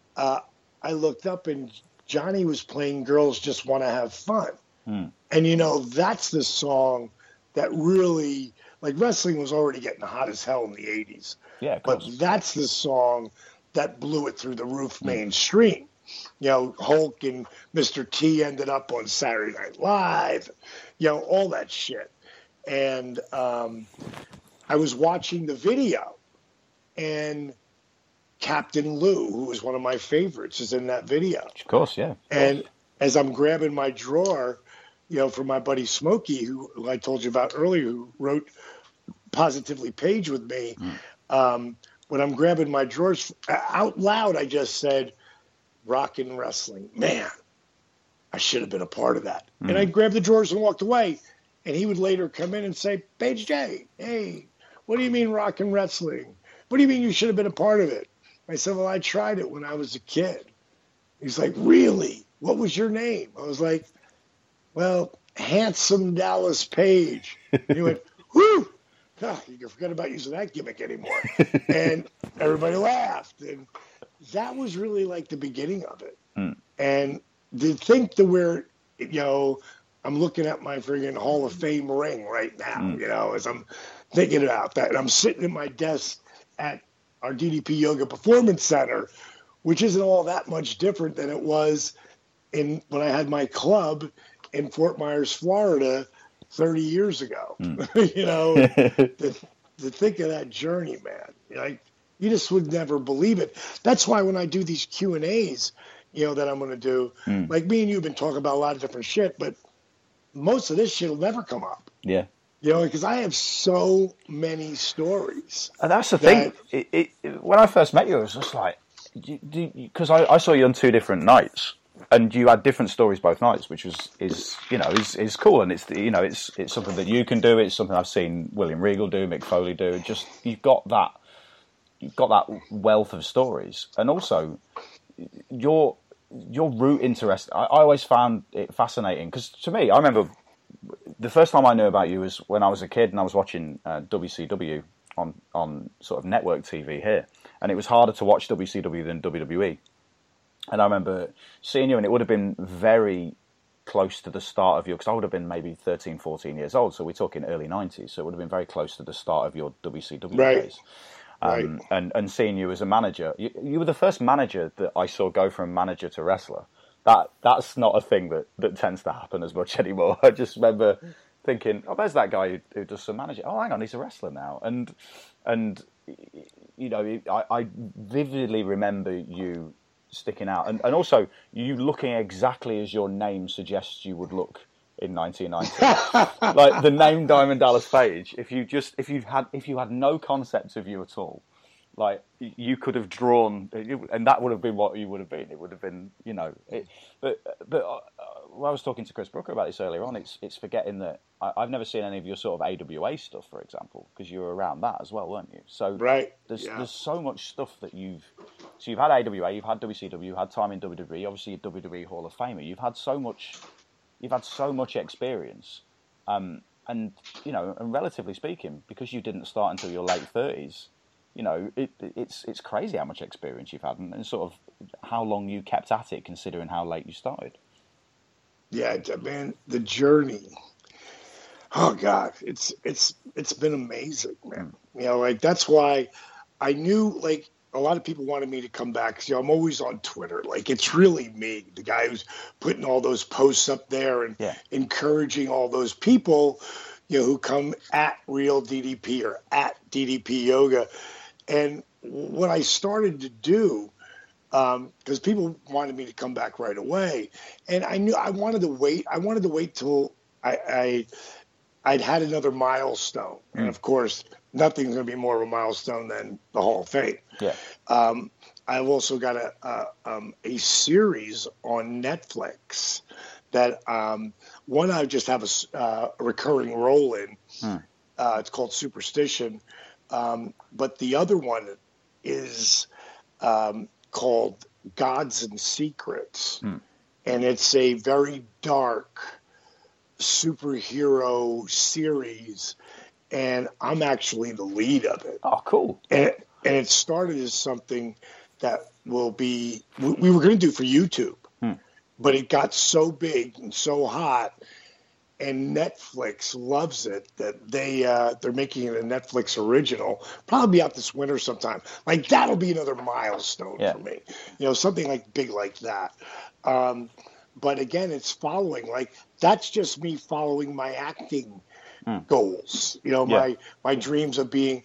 I looked up and Johnny was playing Girls Just Want to Have Fun. And, you know, that's the song that really, like, wrestling was already getting hot as hell in the 80s. Yeah, but that's the song that blew it through the roof mainstream. You know, Hulk and Mr. T ended up on Saturday Night Live, you know, all that shit. And I was watching the video, and Captain Lou, who was one of my favorites, is in that video. Of course, yeah. And as I'm grabbing my drawer, you know, from my buddy Smokey, who I told you about earlier, who wrote Positively Page with me, when I'm grabbing my drawers, out loud, I just said, Rockin' Wrestling. Man, I should have been a part of that. And I grabbed the drawers and walked away. And he would later come in and say, Page J, hey, what do you mean Rockin' Wrestling? What do you mean you should have been a part of it? I said, well, I tried it when I was a kid. He's like, really? What was your name? I was like, well, Handsome Dallas Page. And he went, whoo! You can forget about using that gimmick anymore. And everybody laughed. And that was really like the beginning of it. And to think that we're, you know, I'm looking at my friggin' Hall of Fame ring right now, you know, as I'm thinking about that. And I'm sitting at my desk at our DDP Yoga Performance Center, which isn't all that much different than it was when I had my club in Fort Myers, Florida, 30 years ago. You know, to think of that journey, man. Like, You just would never believe it. That's why when I do these Q&As, that I'm going to do, like me and you have been talking about a lot of different shit, but most of this shit will never come up. Yeah. Because I have so many stories. And that's the thing. When I first met you, it was just like, because I saw you on 2 different nights, and you had different stories both nights, which is cool, and it's something that you can do. It's something I've seen William Regal do, Mick Foley do. Just you've got that wealth of stories, and also your root interest. I always found it fascinating because to me, I remember the first time I knew about you was when I was a kid and I was watching WCW on sort of network TV here, and it was harder to watch WCW than WWE. And I remember seeing you, and it would have been very close to the start of your, because I would have been maybe 13, 14 years old, so we're talking early 90s, so it would have been very close to the start of your WCW days. And seeing you as a manager, you were the first manager that I saw go from manager to wrestler. That's not a thing that tends to happen as much anymore. I just remember thinking, oh, there's that guy who does some manager. Oh, hang on, he's a wrestler now. And I vividly remember you sticking out, and also you looking exactly as your name suggests you would look in 1990. Like the name Diamond Dallas Page. If you had no concept of you at all, like you could have drawn, and that would have been what you would have been. It would have been, But when I was talking to Chris Brooker about this earlier on, it's forgetting that I've never seen any of your sort of AWA stuff, for example, because you were around that as well, weren't you? So there's so much stuff that you've had AWA, you've had WCW, you've had time in WWE, obviously you're WWE Hall of Famer. You've had so much experience, and relatively speaking, because you didn't start until your late 30s. It's crazy how much experience you've had and sort of how long you kept at it, considering how late you started. Yeah, man, the journey. Oh God, it's been amazing, man. That's why I knew, a lot of people wanted me to come back because I'm always on Twitter. It's really me, the guy who's putting all those posts up there and encouraging all those people, who come at Real DDP or at DDP Yoga. And what I started to do, because people wanted me to come back right away, and I knew I wanted to wait. I wanted to wait till I'd had another milestone, and of course, nothing's going to be more of a milestone than the Hall of Fame. Yeah. I've also got a series on Netflix that one I just have a recurring role in. It's called Superstition, but the other one is called Gods and Secrets, and it's a very dark superhero series, and I'm actually the lead of it. Oh, cool! And it started as something that will be we were going to do for YouTube, but it got so big and so hot, and Netflix loves it that they're making it a Netflix original. Probably out this winter sometime. That'll be another milestone for me. Something big like that. But again, it's following. That's just me following my acting goals. My dreams of being.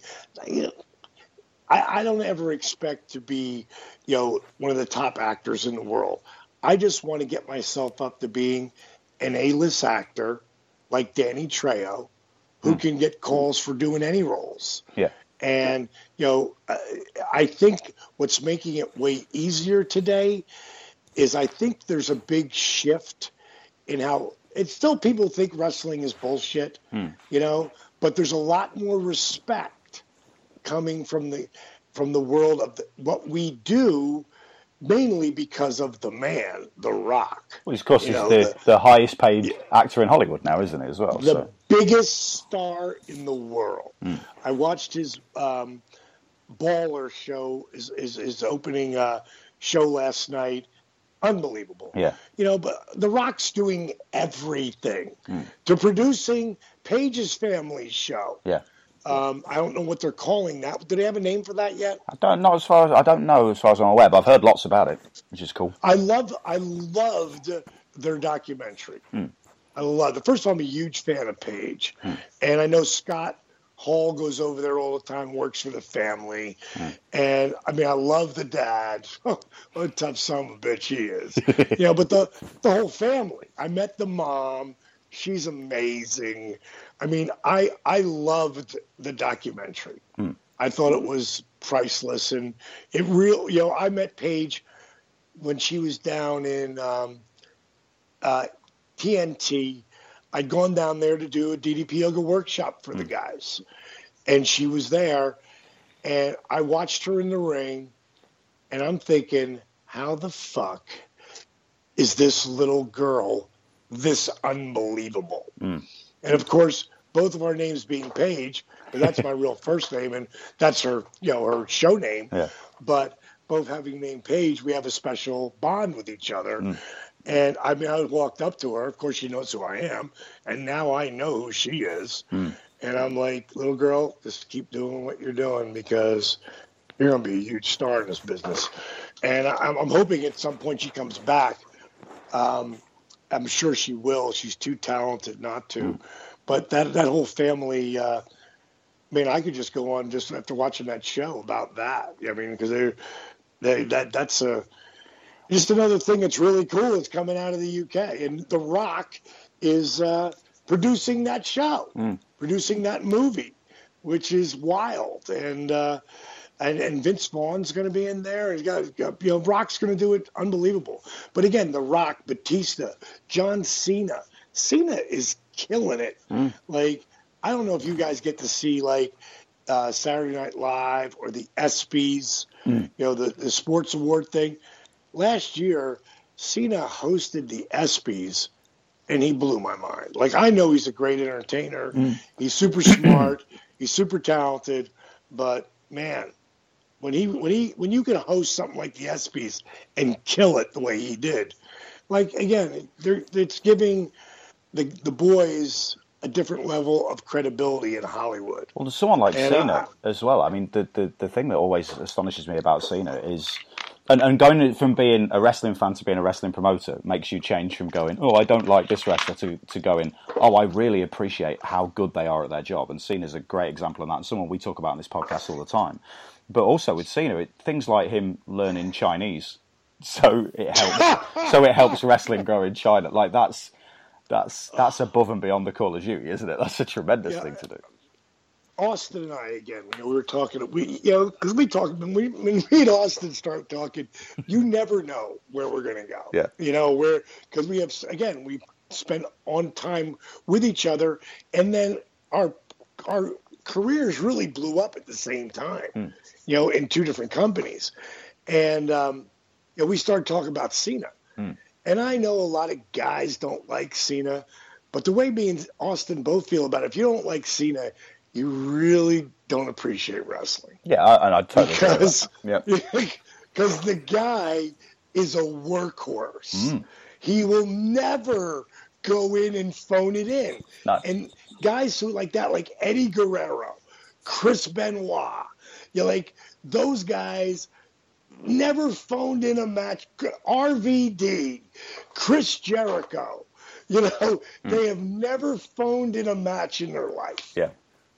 I don't ever expect to be, one of the top actors in the world. I just want to get myself up to being an A-list actor like Danny Trejo, who can get calls for doing any roles. Yeah. And, I think what's making it way easier today is I think there's a big shift in how it's still people think wrestling is bullshit, but there's a lot more respect coming from the world of what we do, mainly because of the man, The Rock. Well, of course, he's the highest paid actor in Hollywood now, isn't he, as well? The biggest star in the world. I watched his Baller show, his opening show last night. Unbelievable. Yeah. But The Rock's doing everything. To producing Paige's Family show. Yeah. I don't know what they're calling that. Do they have a name for that yet? I don't know as far as I'm aware, but I've heard lots about it, which is cool. I loved their documentary. I loved it. First of all, I'm a huge fan of Paige. And I know Scott Hall goes over there all the time, works for the family. And, I mean, I love the dad. What a tough son of a bitch he is. But the whole family. I met the mom. She's amazing. I mean, I loved the documentary. I thought it was priceless. And it really, I met Paige when she was down in TNT. I'd gone down there to do a DDP yoga workshop for the guys. And she was there. And I watched her in the ring. And I'm thinking, how the fuck is this little girl this unbelievable? And, of course, both of our names being Paige, but that's my real first name. And that's her, her show name. Yeah. But both having named Paige, we have a special bond with each other. And I mean, I walked up to her. Of course, she knows who I am. And now I know who she is. And I'm like, little girl, just keep doing what you're doing because you're going to be a huge star in this business. And I'm hoping at some point she comes back. I'm sure she will. She's too talented not to. But that whole family, I mean, I could just go on just after watching that show about that. I mean, because that's just another thing that's really cool that's coming out of the UK. And The Rock is producing that show, producing that movie, which is wild. And Vince Vaughn's going to be in there. He's got Rock's going to do it unbelievable. But again, The Rock, Batista, John Cena. Cena is killing it. Like, I don't know if you guys get to see like Saturday Night Live or the ESPYs, the sports award thing. Last year, Cena hosted the ESPYs, and he blew my mind. Like, I know he's a great entertainer. He's super smart. He's super talented. But, man, when you can host something like the ESPYs and kill it the way he did, like, again, it's giving the boys a different level of credibility in Hollywood. Well, there's someone like Cena as well. I mean, the thing that always astonishes me about Cena is... And going from being a wrestling fan to being a wrestling promoter makes you change from going, oh, I don't like this wrestler, to going, oh, I really appreciate how good they are at their job. And Cena's a great example of that, and someone we talk about on this podcast all the time. But also with Cena, things like him learning Chinese, so it helps wrestling grow in China. Like that's above and beyond the Call of Duty, isn't it? That's a tremendous thing to do. Austin and I, again, we were talking, because we talk, when me and Austin start talking, you never know where we're going to go. Yeah. Because we spent on time with each other, and then our careers really blew up at the same time, in two different companies. And, we started talking about Cena. And I know a lot of guys don't like Cena, but the way me and Austin both feel about it, if you don't like Cena, you really don't appreciate wrestling. Yeah, I totally agree. Because the guy is a workhorse. He will never go in and phone it in. No. And guys who like that, like Eddie Guerrero, Chris Benoit, like those guys never phoned in a match. RVD, Chris Jericho, they have never phoned in a match in their life. Yeah.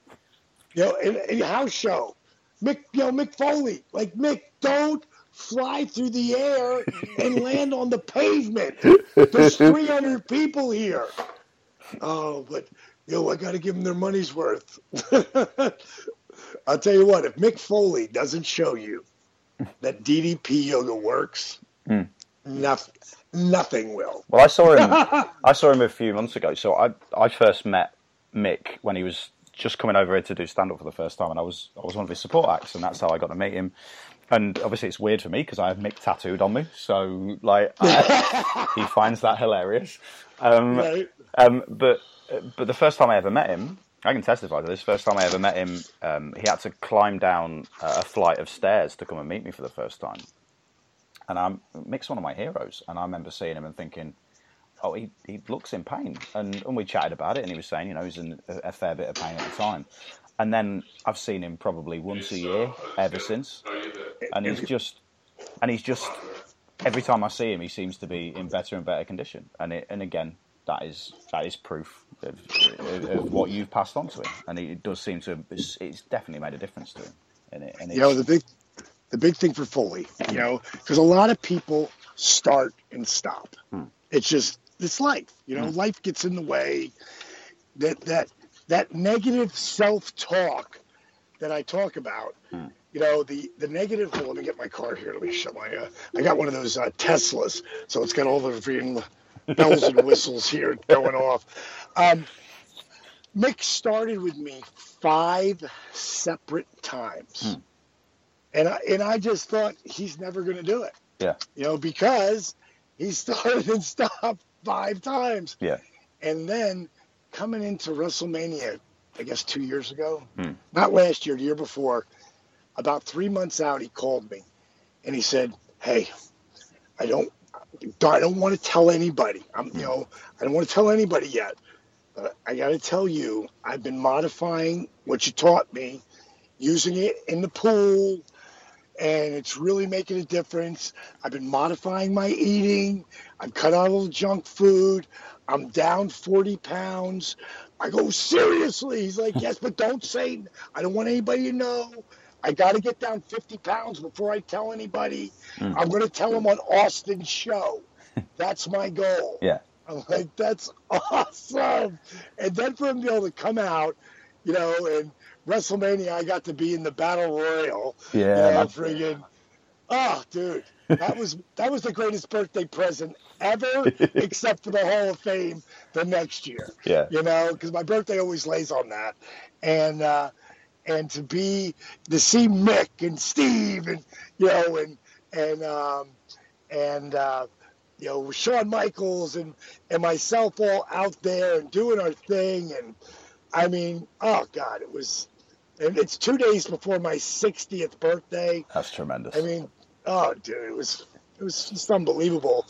In house show, Mick Foley, like, Mick, don't fly through the air and land on the pavement. There's 300 people here. Oh, but, I got to give them their money's worth. I'll tell you what, if Mick Foley doesn't show you that DDP yoga works, nothing will. Well, I saw him a few months ago. So I first met Mick when he was just coming over here to do stand-up for the first time, and I was one of his support acts, and that's how I got to meet him. And obviously it's weird for me because I have Mick tattooed on me, so he finds that hilarious. Right. But the first time I ever met him, I can testify to this. First time I ever met him, he had to climb down a flight of stairs to come and meet me for the first time. And Mick's one of my heroes, and I remember seeing him and thinking, oh, he looks in pain. And we chatted about it, and he was saying, he's in a fair bit of pain at the time. And then I've seen him probably once a year ever since. And he's just, every time I see him, he seems to be in better and better condition. And again, that is proof of what you've passed on to him, and it does seem to. It's definitely made a difference to him. And the big thing for Foley, because a lot of people start and stop. It's life. Life gets in the way. That negative self-talk that I talk about. The negative. Well, let me get my card here. Let me shut my. I got one of those Teslas, so it's got all the freaking bells and whistles here going off. Mick started with me 5 separate times, and I just thought he's never going to do it. Yeah. Because he started and stopped 5 times. Yeah. And then coming into WrestleMania, I guess 2 years ago, not last year, the year before, about 3 months out, he called me and he said, "Hey, I don't want to tell anybody. I don't want to tell anybody yet. But I got to tell you, I've been modifying what you taught me, using it in the pool, and it's really making a difference. I've been modifying my eating. I've cut out all the junk food. I'm down 40 pounds. I go, seriously? He's like, yes, but don't say, I don't want anybody to know. I got to get down 50 pounds before I tell anybody. I'm going to tell them on Austin's show. That's my goal." Yeah. I'm like, that's awesome. And then for him to be able to come out, and WrestleMania, I got to be in the Battle Royal. Yeah. Friggin', dude, that was the greatest birthday present ever, except for the Hall of Fame the next year. Yeah. Because my birthday always lays on that. And to see Mick and Steve and Shawn Michaels and myself all out there and doing our thing. And I mean, oh God, and it's 2 days before my 60th birthday. That's tremendous. I mean, oh dude, it was just unbelievable.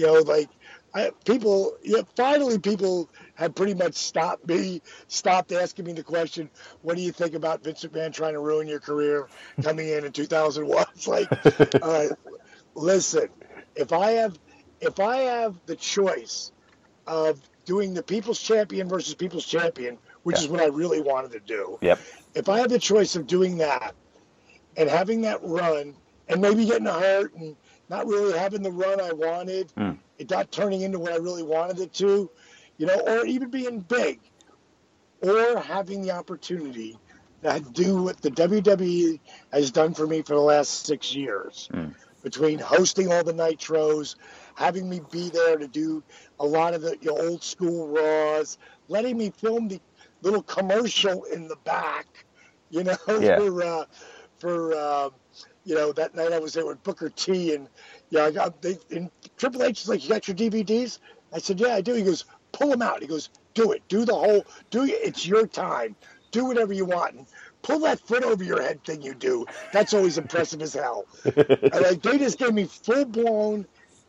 Finally people had pretty much stopped asking me the question, what do you think about Vince McMahon trying to ruin your career coming in 2001? It's like, listen, if I have the choice of doing the People's Champion versus People's Champion, which is what I really wanted to do. Yep. If I have the choice of doing that and having that run and maybe getting hurt and not really having the run I wanted, it not turning into what I really wanted it to, or even being big, or having the opportunity to do what the WWE has done for me for the last 6 years, between hosting all the Nitros, having me be there to do a lot of the old school Raws, letting me film the little commercial in the back, for that night I was there with Booker T, and Triple H is like, "You got your DVDs?" I said, "Yeah, I do." He goes, "Pull them out." He goes, "Do it. It's your time. Do whatever you want. And pull that foot over your head thing you do. That's always impressive as hell." And they just gave me full blown,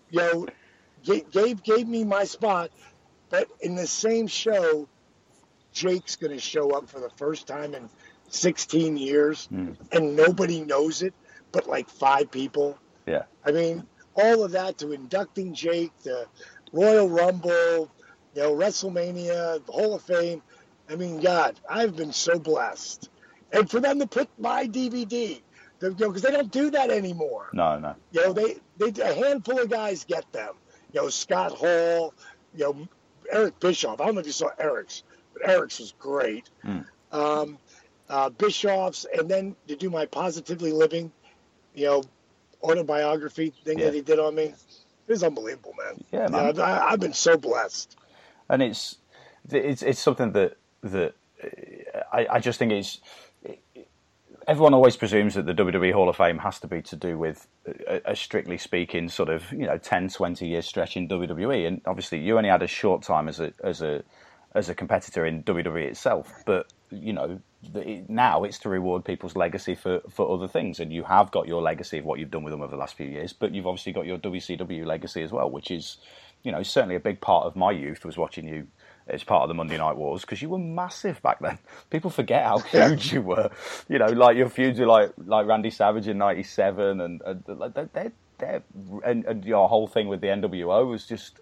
gave me my spot. But in the same show, Jake's going to show up for the first time in 16 years, and nobody knows it but like 5 people. Yeah. I mean, all of that, to inducting Jake, the Royal Rumble, WrestleMania, the Hall of Fame. I mean, God, I've been so blessed. And for them to put my DVD, because they don't do that anymore. No. They a handful of guys get them. Scott Hall, Eric Bischoff. I don't know if you saw Eric's, but Eric's was great. Bischoff's, and then to do my Positively Living, autobiography thing that he did on me. It was unbelievable, man. Yeah, man. I've been so blessed. And it's something that I just think is. Everyone always presumes that the WWE Hall of Fame has to be to do with a strictly speaking sort of 10, 20 year stretch in WWE, and obviously you only had a short time as a competitor in WWE itself, but now it's to reward people's legacy for other things, and you have got your legacy of what you've done with them over the last few years, but you've obviously got your WCW legacy as well, which is certainly a big part of my youth was watching you as part of the Monday Night Wars, because you were massive back then. People forget how huge you were. Like your feuds with like Randy Savage in '97, and your whole thing with the NWO was just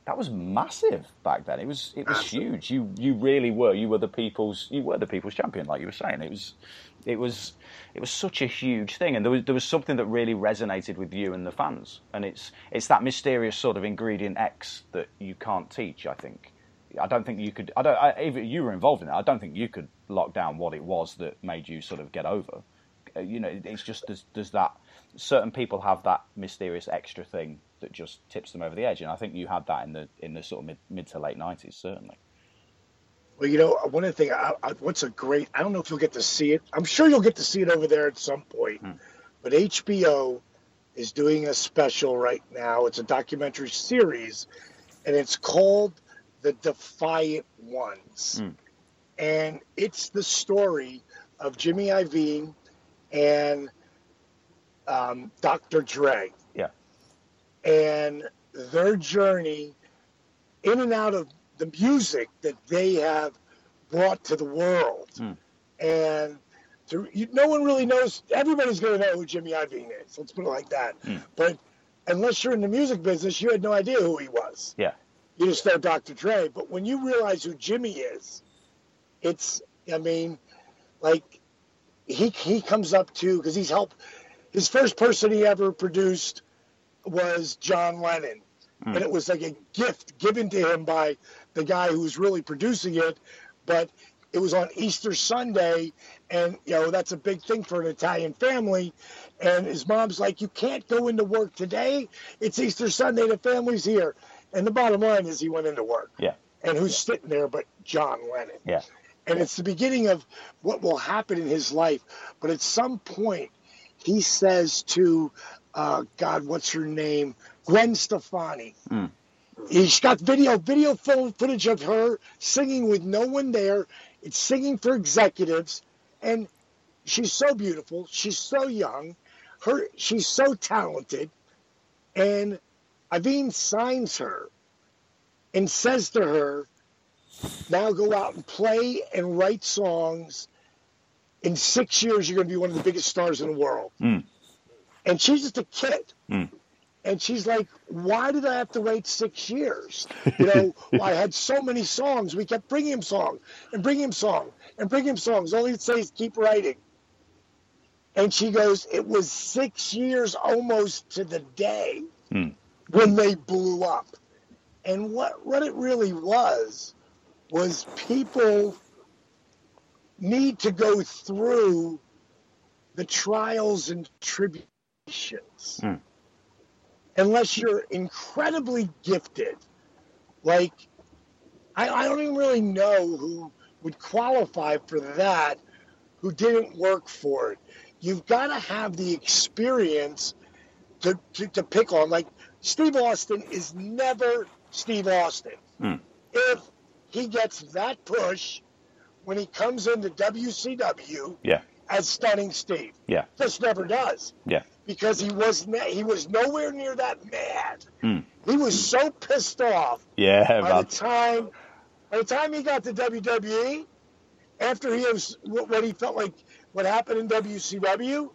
massive back then. It was huge. You really were. You were the people's champion, like you were saying. It was such a huge thing, and there was something that really resonated with you and the fans, and it's that mysterious sort of ingredient X that you can't teach. I think. I don't think you could. If you were involved in it, I don't think you could lock down what it was that made you sort of get over. It's just there's that. Certain people have that mysterious extra thing that just tips them over the edge, and I think you had that in the sort of mid to late 90s, certainly. Well, one of the things, I don't know if you'll get to see it. I'm sure you'll get to see it over there at some point. But HBO is doing a special right now. It's a documentary series, and it's called The Defiant Ones. And it's the story of Jimmy Iovine and Dr. Dre. Yeah. And their journey in and out of the music that they have brought to the world. And no one really knows. Everybody's going to know who Jimmy Iovine is. Let's put it like that. But unless you're in the music business, you had no idea who he was. Yeah. You just know Dr. Dre. But when you realize who Jimmy is, he comes up to, because he's helped. His first person he ever produced was John Lennon. And it was like a gift given to him by the guy who was really producing it. But it was on Easter Sunday, and, that's a big thing for an Italian family. And his mom's like, you can't go into work today. It's Easter Sunday. The family's here. And the bottom line is he went into work. Yeah. And who's sitting there but John Lennon? Yeah. And it's the beginning of what will happen in his life. But at some point, he says to, what's her name? Gwen Stefani. He's got video film footage of her singing with no one there. It's singing for executives. And she's so beautiful. She's so young. She's so talented. And Iovine signs her and says to her, now go out and play and write songs. In 6 years, you're going to be one of the biggest stars in the world. And she's just a kid. And she's like, why did I have to wait 6 years? I had so many songs. We kept bringing him song and bringing him song and bringing him songs. All he'd say is keep writing. And she goes, it was 6 years almost to the day when they blew up. And what it really was people need to go through the trials and tribulations. Unless you're incredibly gifted. Like, I don't even really know who would qualify for that, who didn't work for it. You've got to have the experience to pick on. Like, Steve Austin is never Steve Austin. If he gets that push when he comes into WCW as Stunning Steve. Just never does. Because he was nowhere near that mad. He was so pissed off. By the time he got to WWE, after he was what he felt like what happened in WCW,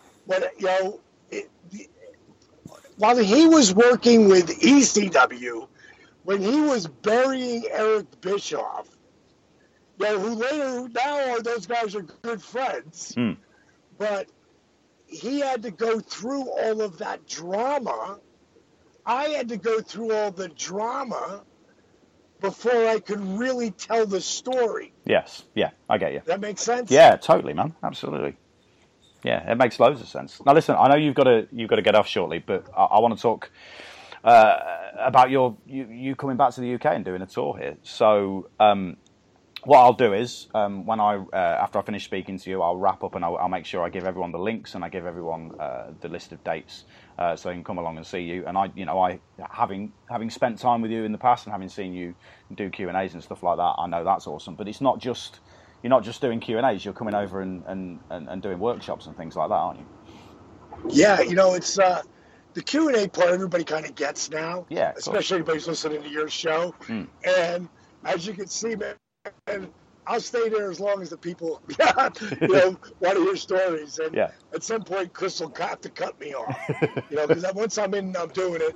while he was working with ECW, when he was burying Eric Bischoff, who later now those guys are good friends, but he had to go through all of that drama. I had to go through all the drama before I could really tell the story. Yes, yeah, I get you. That makes sense? Yeah, totally, man. Absolutely. Yeah, it makes loads of sense. Now, listen, I know you've got to get off shortly, but I want to talk about you coming back to the UK and doing a tour here. So, what I'll do is when after I finish speaking to you, I'll wrap up and I'll make sure I give everyone the links and I give everyone the list of dates so they can come along and see you. And I having spent time with you in the past and having seen you do Q&As and stuff like that, I know that's awesome. But it's not just you're not just doing Q&As. You're coming over and doing workshops and things like that, aren't you? Yeah, it's the Q&A part everybody kind of gets now. Yeah, especially anybody who's listening to your show. And as you can see, man. And I'll stay there as long as the people, want to hear stories. And at some point, Chris will have to cut me off, because once I'm in and I'm doing it,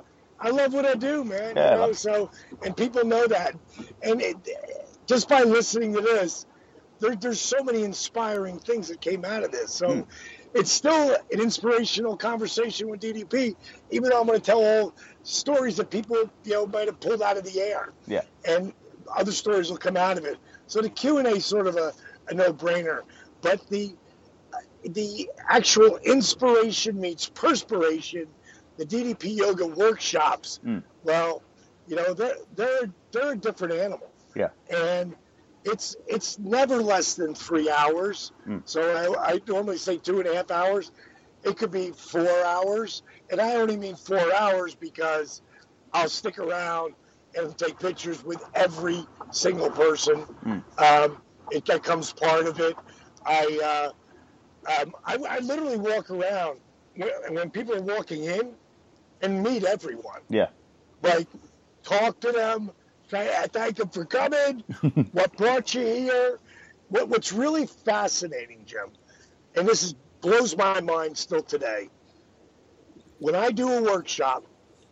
I love what I do, man. Yeah, you know, so, and people know that. And just by listening to this, there's so many inspiring things that came out of this. So it's still an inspirational conversation with DDP, even though I'm going to tell all stories that people, might have pulled out of the air. Yeah. And other stories will come out of it. So the Q&A is sort of a no-brainer. But the actual inspiration meets perspiration, the DDP yoga workshops, well, they're a different animal. Yeah. And it's never less than 3 hours. So I normally say 2.5 hours. It could be 4 hours. And I only mean 4 hours because I'll stick around and take pictures with every single person. It becomes part of it. I literally walk around when people are walking in and meet everyone. Yeah. Like, talk to them, thank them for coming, what brought you here. What's really fascinating, Jim, and this blows my mind still today, when I do a workshop,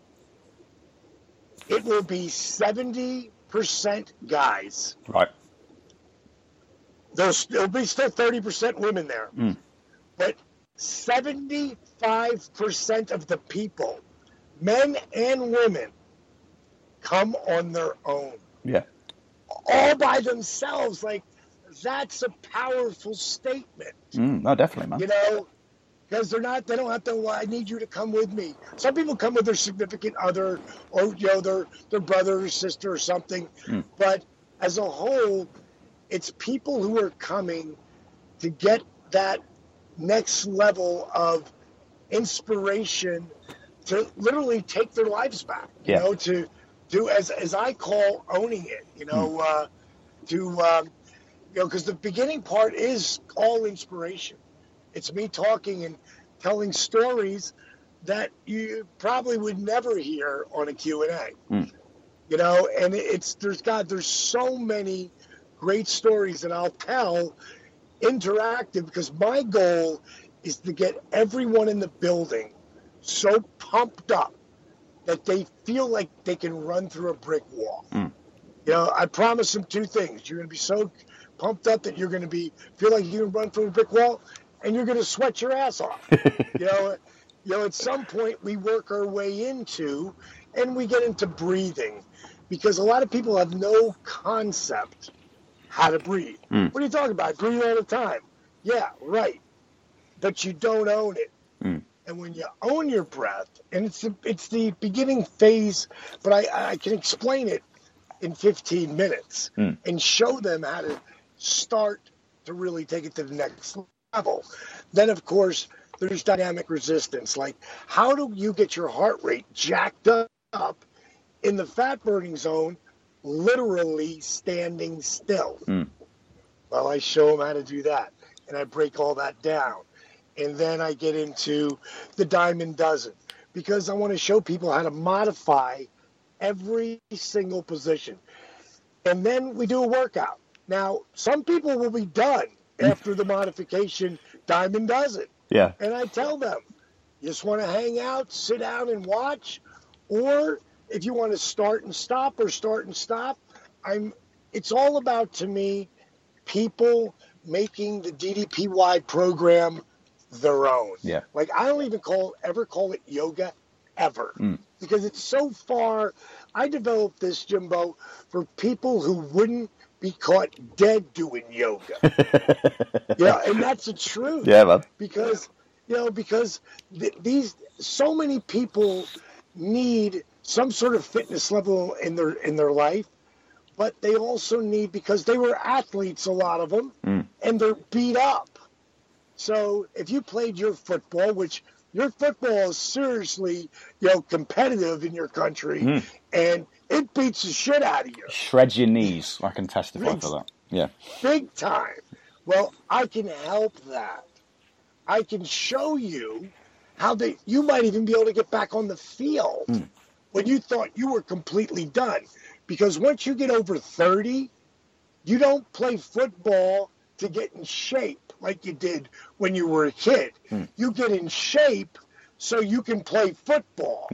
it will be 70% guys. Right. There'll be still 30% women there. But 75% of the people, men and women, come on their own. Yeah. All by themselves. Like, that's a powerful statement. No, definitely, man. Because they don't have to, well, I need you to come with me. Some people come with their significant other or, their brother or sister or something. But as a whole, it's people who are coming to get that next level of inspiration to literally take their lives back, to do as I call owning it, because the beginning part is all inspiration. It's me talking and telling stories that you probably would never hear on a Q&A, and there's so many great stories that I'll tell interactive, because my goal is to get everyone in the building so pumped up that they feel like they can run through a brick wall. I promise them two things. You're going to be so pumped up that you're going to feel like you can run through a brick wall, and you're going to sweat your ass off. At some point we work our way into, and we get into breathing, because a lot of people have no concept how to breathe. What are you talking about? I breathe all the time. Yeah, right. But you don't own it. And when you own your breath, and it's the beginning phase, but I can explain it in 15 minutes and show them how to start to really take it to the next level. Then, of course, there's dynamic resistance. Like, how do you get your heart rate jacked up in the fat burning zone, literally standing still? Well, I show them how to do that, and I break all that down. And then I get into the Diamond Dozen, because I want to show people how to modify every single position. And then we do a workout. Now, some people will be done after the modification Diamond Dozen. Yeah. And I tell them, you just want to hang out, sit down and watch, or if you want to start and stop, it's all about, to me, people making the DDPY program their own. Yeah. Like, I don't even ever call it yoga ever, because it's so far. I developed this, Jimbo, for people who wouldn't be caught dead doing yoga. And that's the truth. Yeah, man. Because these so many people need some sort of fitness level in their life, but they also need, because they were athletes, a lot of them, and they're beat up. So if you played your football, which your football is seriously, competitive in your country, and it beats the shit out of you. Shreds your knees. I can testify for that. Yeah. Big time. Well, I can help that. I can show you how you might even be able to get back on the field when you thought you were completely done. Because once you get over 30, you don't play football to get in shape like you did when you were a kid. You get in shape so you can play football. Yeah.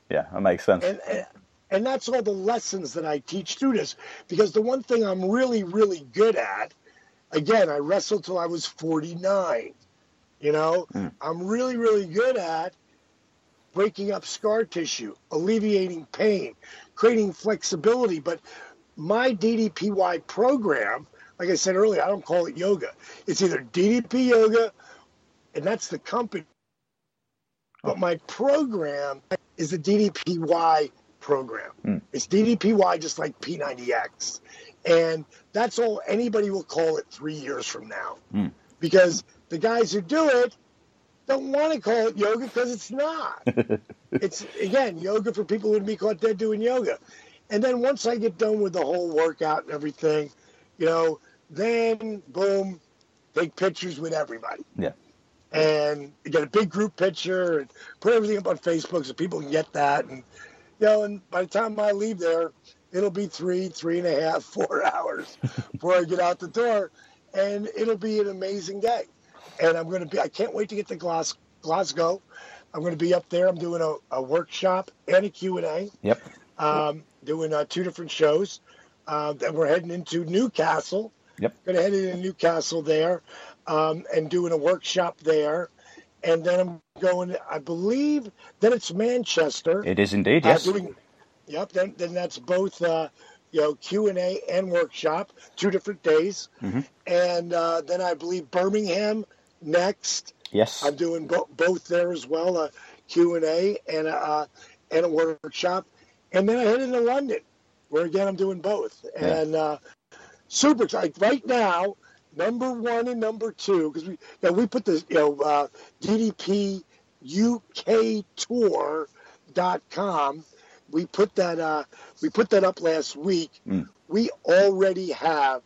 Yeah, that makes sense. And that's all the lessons that I teach through this. Because the one thing I'm really, really good at, again, I wrestled till I was 49. You know, I'm really, really good at breaking up scar tissue, alleviating pain, creating flexibility. But my DDPY program, like I said earlier, I don't call it yoga. It's either DDP Yoga, and that's the company. But my program is the DDPY program. It's DDPY just like P90X. And that's all anybody will call it 3 years from now. Because the guys who do it don't want to call it yoga because it's not. It's, again, yoga for people who would be caught dead doing yoga. And then once I get done with the whole workout and everything, you know, then, boom, take pictures with everybody. Yeah. And you get a big group picture and put everything up on Facebook so people can get that. And, you know, and by the time I leave there, it'll be 3.5, 4 hours before I get out the door. And it'll be an amazing day. And I can't wait to get to Glasgow. I'm going to be up there. I'm doing a workshop and a Q&A. Yep. Doing 2 different shows. Then we're heading into Newcastle. Yep. Going to head into Newcastle there and doing a workshop there. And then I'm going, I believe, then it's Manchester. It is indeed, yes. Then that's both, Q&A and workshop, 2 different days. And then I believe Birmingham next. Yes. I'm doing both there as well, a Q&A and a workshop. And then I head into London, where, again, I'm doing both. And super excited. Right now, number 1 and number 2, because we put the DDPUKTour.com. We put that up last week. We already have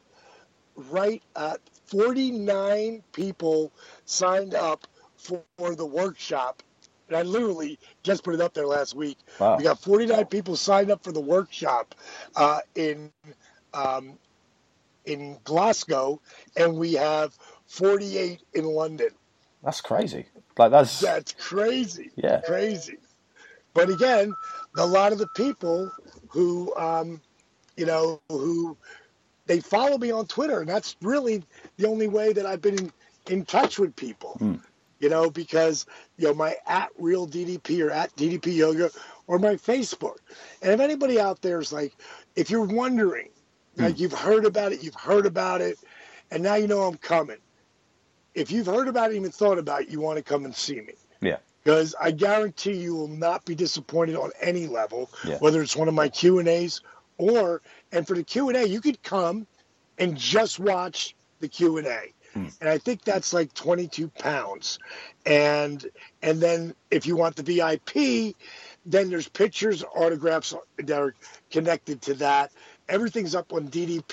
49 people signed up for the workshop. And I literally just put it up there last week. Wow. We got 49 people signed up for the workshop in Glasgow, and we have 48 in London. That's crazy. That's crazy. Yeah. Crazy. But again, a lot of the people who, who they follow me on Twitter, and that's really the only way that I've been in touch with people. Because, my @RealDDP or @DDP Yoga or my Facebook. And if anybody out there is like, if you're wondering, like you've heard about it, and now you know I'm coming. If you've heard about it, even thought about it, you want to come and see me. Yeah. Because I guarantee you will not be disappointed on any level, whether it's one of my Q&As and for the Q&A, you could come and just watch the Q&A. And I think that's like 22 pounds. And then if you want the VIP, then there's pictures, autographs that are connected to that. Everything's up on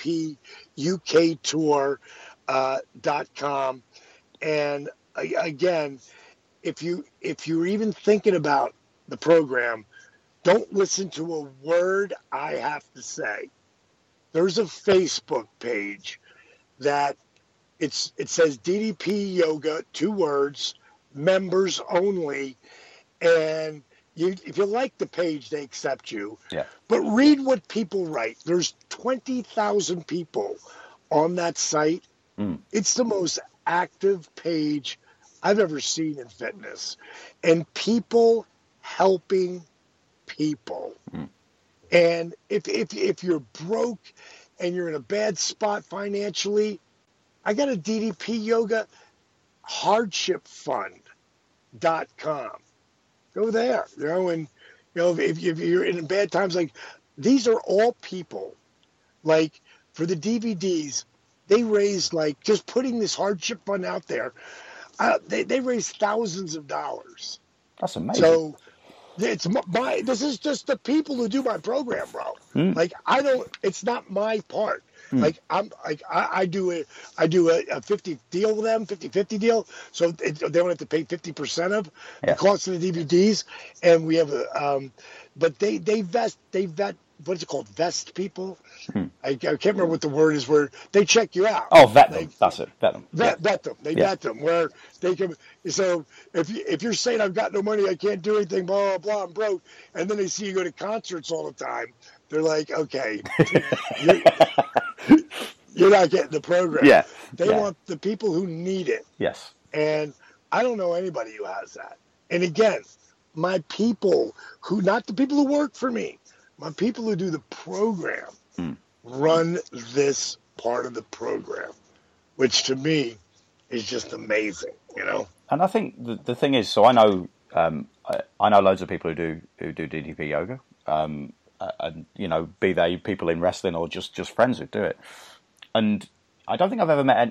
DDPUKTour.com. And again, if you're even thinking about the program, don't listen to a word I have to say. There's a Facebook page that it says DDP Yoga, 2 words, members only, and if you like the page, they accept you. Yeah. But read what people write. There's 20,000 people on that site. It's the most active page I've ever seen in fitness, and people helping people. And if you're broke and you're in a bad spot financially, I got a DDP Yoga hardshipfund.com. Go there, and if you're in bad times, like these are all people, like for the DVDs, they raised, like, just putting this hardship fund out there, they raised thousands of dollars. That's amazing. So this is just the people who do my program, bro. Like it's not my part. Like I do a 50 deal with them, 50-50 deal. So they don't have to pay 50% of the cost of the DVDs. And we have but they vet what's it called? Vest people. I can't remember what the word is where they check you out. Oh, vet them. That's it. Vet them. Vet them. They vet them where they can. So if you're saying I've got no money, I can't do anything, blah, blah, blah, I'm broke, and then they see you go to concerts all the time, they're like, okay, you're not getting the program. Yeah. They want the people who need it. Yes. And I don't know anybody who has that. And again, my people who, not the people who work for me, my people who do the program run this part of the program, which to me is just amazing, you know? And I think the thing is, so I know loads of people who do DDP yoga, and, you know, be they people in wrestling or just friends who do it. And I don't think I've ever met.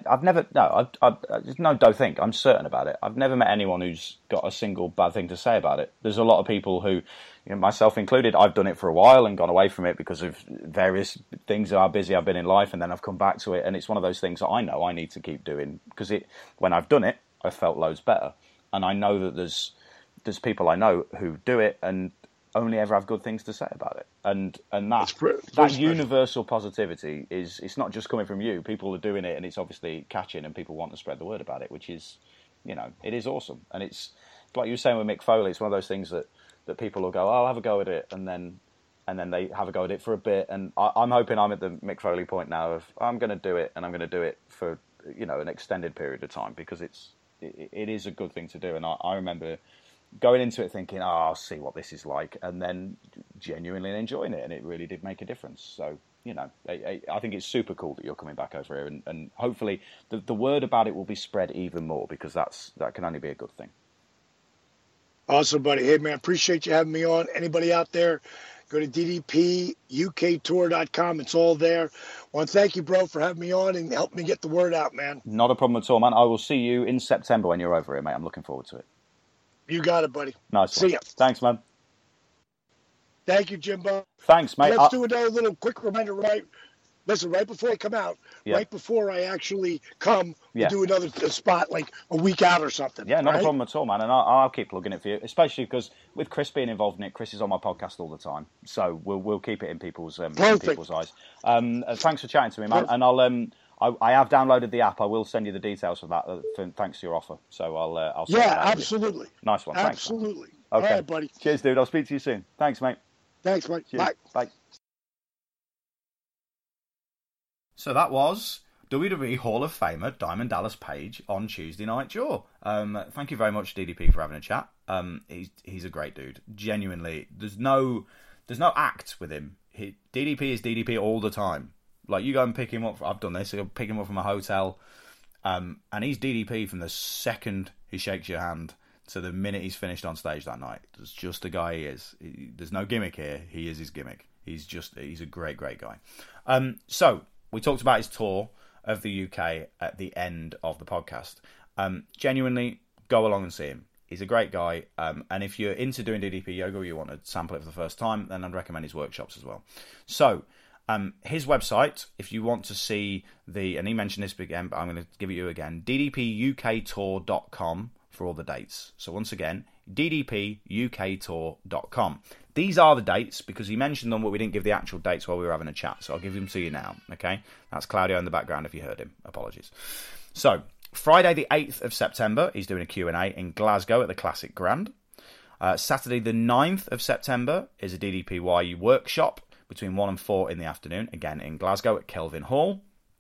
I'm certain about it. I've never met anyone who's got a single bad thing to say about it. There's a lot of people who, you know, myself included, I've done it for a while and gone away from it because of various things, how busy I've been in life, and then I've come back to it. And it's one of those things that I know I need to keep doing because when I've done it, I felt loads better. And I know that there's people I know who do it and only ever have good things to say about it. And that universal positivity it's not just coming from you. People are doing it and it's obviously catching and people want to spread the word about it, which is, you know, it is awesome. And it's like you were saying with Mick Foley, it's one of those things that people will go, oh, I'll have a go at it. And then they have a go at it for a bit. And I'm hoping I'm at the Mick Foley point now of I'm going to do it and I'm going to do it for, you know, an extended period of time because it is a good thing to do. And I remember going into it thinking, oh, I'll see what this is like, and then genuinely enjoying it, and it really did make a difference. So, you know, I think it's super cool that you're coming back over here, and hopefully the word about it will be spread even more, because that can only be a good thing. Awesome, buddy. Hey, man, appreciate you having me on. Anybody out there, go to ddpuktour.com. It's all there. Want to thank you, bro, for having me on and helping me get the word out, man. Not a problem at all, man. I will see you in September when you're over here, mate. I'm looking forward to it. You got it, buddy. Nice. See ya. Thanks, man. Thank you, Jimbo. Thanks, mate. Let's do another little quick reminder. Right before I come out, right before I actually come, we'll do another spot like a week out or something. Yeah, not a problem at all, man. And I'll keep plugging it for you, especially because with Chris being involved in it, Chris is on my podcast all the time, so we'll keep it in people's eyes. Thanks for chatting to me, man. And I have downloaded the app. I will send you the details for that. Thanks to your offer. So I'll. Yeah, absolutely. Nice one. Absolutely. Thanks, okay, all right, buddy. Cheers, dude. I'll speak to you soon. Thanks, mate. Thanks, mate. Cheers. Bye. So that was WWE Hall of Famer Diamond Dallas Page on Tuesday Night Jaw. Thank you very much, DDP, for having a chat. He's a great dude. Genuinely, there's no act with him. DDP is DDP all the time. Like, you go and pick him up. I've done this. I go pick him up from a hotel, and he's DDP from the second he shakes your hand to the minute he's finished on stage that night. That's just the guy he is. There's no gimmick here. He is his gimmick. He's a great guy. So we talked about his tour of the UK at the end of the podcast. Genuinely, go along and see him. He's a great guy. And if you're into doing DDP yoga or you want to sample it for the first time, then I'd recommend his workshops as well. So his website, if you want to see and he mentioned this again, but I'm going to give it you again, ddpuktour.com for all the dates. So once again, ddpuktour.com. These are the dates because he mentioned them, but we didn't give the actual dates while we were having a chat. So I'll give them to you now, okay? That's Claudio in the background if you heard him. Apologies. So Friday the 8th of September, he's doing a Q&A in Glasgow at the Classic Grand. Saturday the 9th of September is a DDPY workshop between 1 and 4 in the afternoon, again in Glasgow at Kelvin Hall.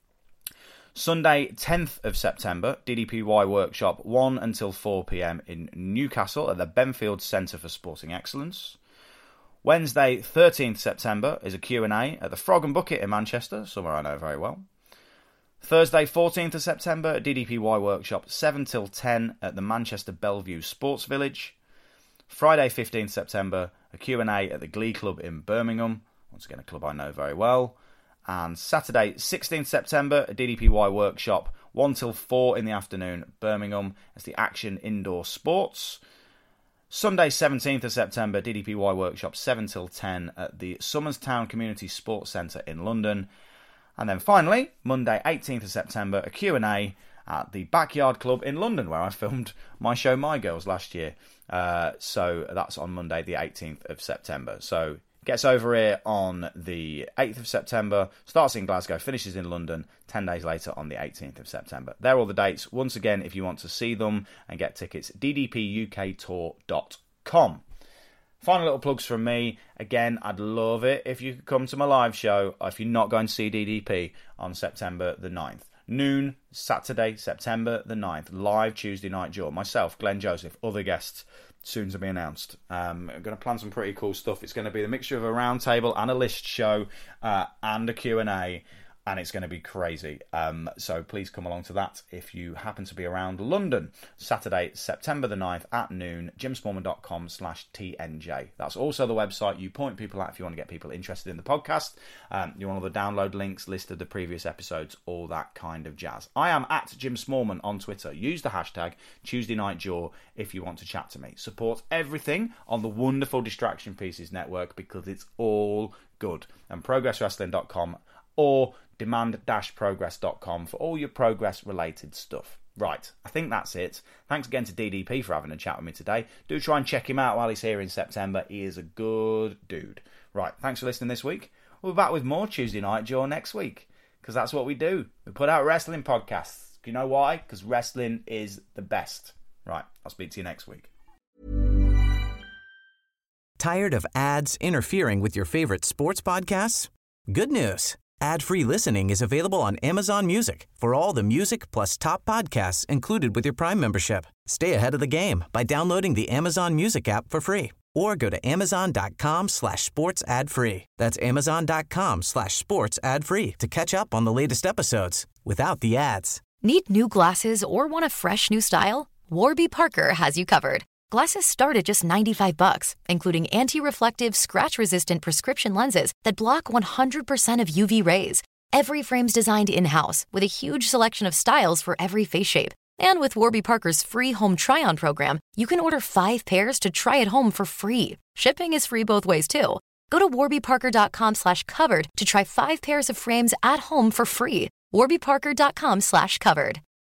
Sunday, 10th of September, DDPY workshop 1 until 4 p.m. in Newcastle at the Benfield Centre for Sporting Excellence. Wednesday, 13th September, is a Q&A at the Frog and Bucket in Manchester, somewhere I know very well. Thursday, 14th of September, DDPY workshop 7 till 10 at the Manchester Bellevue Sports Village. Friday, 15th September, a Q&A at the Glee Club in Birmingham, once again a club I know very well. And Saturday, 16th September, a DDPY workshop 1 till 4 in the afternoon, Birmingham, as the Action Indoor Sports. Sunday, 17th of September, DDPY workshop 7 till 10 at the Somerstown Community Sports Centre in London. And then finally, Monday, 18th of September, a Q&A at the Backyard Club in London, where I filmed my show My Girls last year. So that's on Monday, the 18th of September. So Gets over here on the 8th of September, starts in Glasgow, finishes in London 10 days later on the 18th of September. They're all the dates. Once again, if you want to see them and get tickets, ddpuktour.com. Final little plugs from me. Again, I'd love it if you could come to my live show, or if you're not going to see DDP, on September the 9th. Noon, Saturday, September the 9th. Live Tuesday Night Jaw. Myself, Glenn Joseph, other guests soon to be announced. I'm going to plan some pretty cool stuff. It's going to be the mixture of a round table and a list show and a Q&A, and it's going to be crazy. So please come along to that if you happen to be around London. Saturday, September the 9th at noon, jimsmallman.com/TNJ. That's also the website you point people at if you want to get people interested in the podcast. You want all the download links, list of the previous episodes, all that kind of jazz. I am at Jim Smallman on Twitter. Use the hashtag Tuesday Night Jaw if you want to chat to me. Support everything on the wonderful Distraction Pieces Network because it's all good. And progresswrestling.com or demand-progress.com for all your progress-related stuff. Right, I think that's it. Thanks again to DDP for having a chat with me today. Do try and check him out while he's here in September. He is a good dude. Right, thanks for listening this week. We'll be back with more Tuesday Night Jaw next week, because that's what we do. We put out wrestling podcasts. You know why? Because wrestling is the best. Right, I'll speak to you next week. Tired of ads interfering with your favorite sports podcasts? Good news. Ad-free listening is available on Amazon Music for all the music plus top podcasts included with your Prime membership. Stay ahead of the game by downloading the Amazon Music app for free or go to amazon.com/sports ad free. That's amazon.com/sports ad free to catch up on the latest episodes without the ads. Need new glasses or want a fresh new style? Warby Parker has you covered. Glasses start at just $95, including anti-reflective, scratch-resistant prescription lenses that block 100% of UV rays. Every frame's designed in-house with a huge selection of styles for every face shape. And with Warby Parker's free home try-on program, you can order 5 pairs to try at home for free. Shipping is free both ways, too. Go to warbyparker.com/covered to try 5 pairs of frames at home for free. warbyparker.com/covered.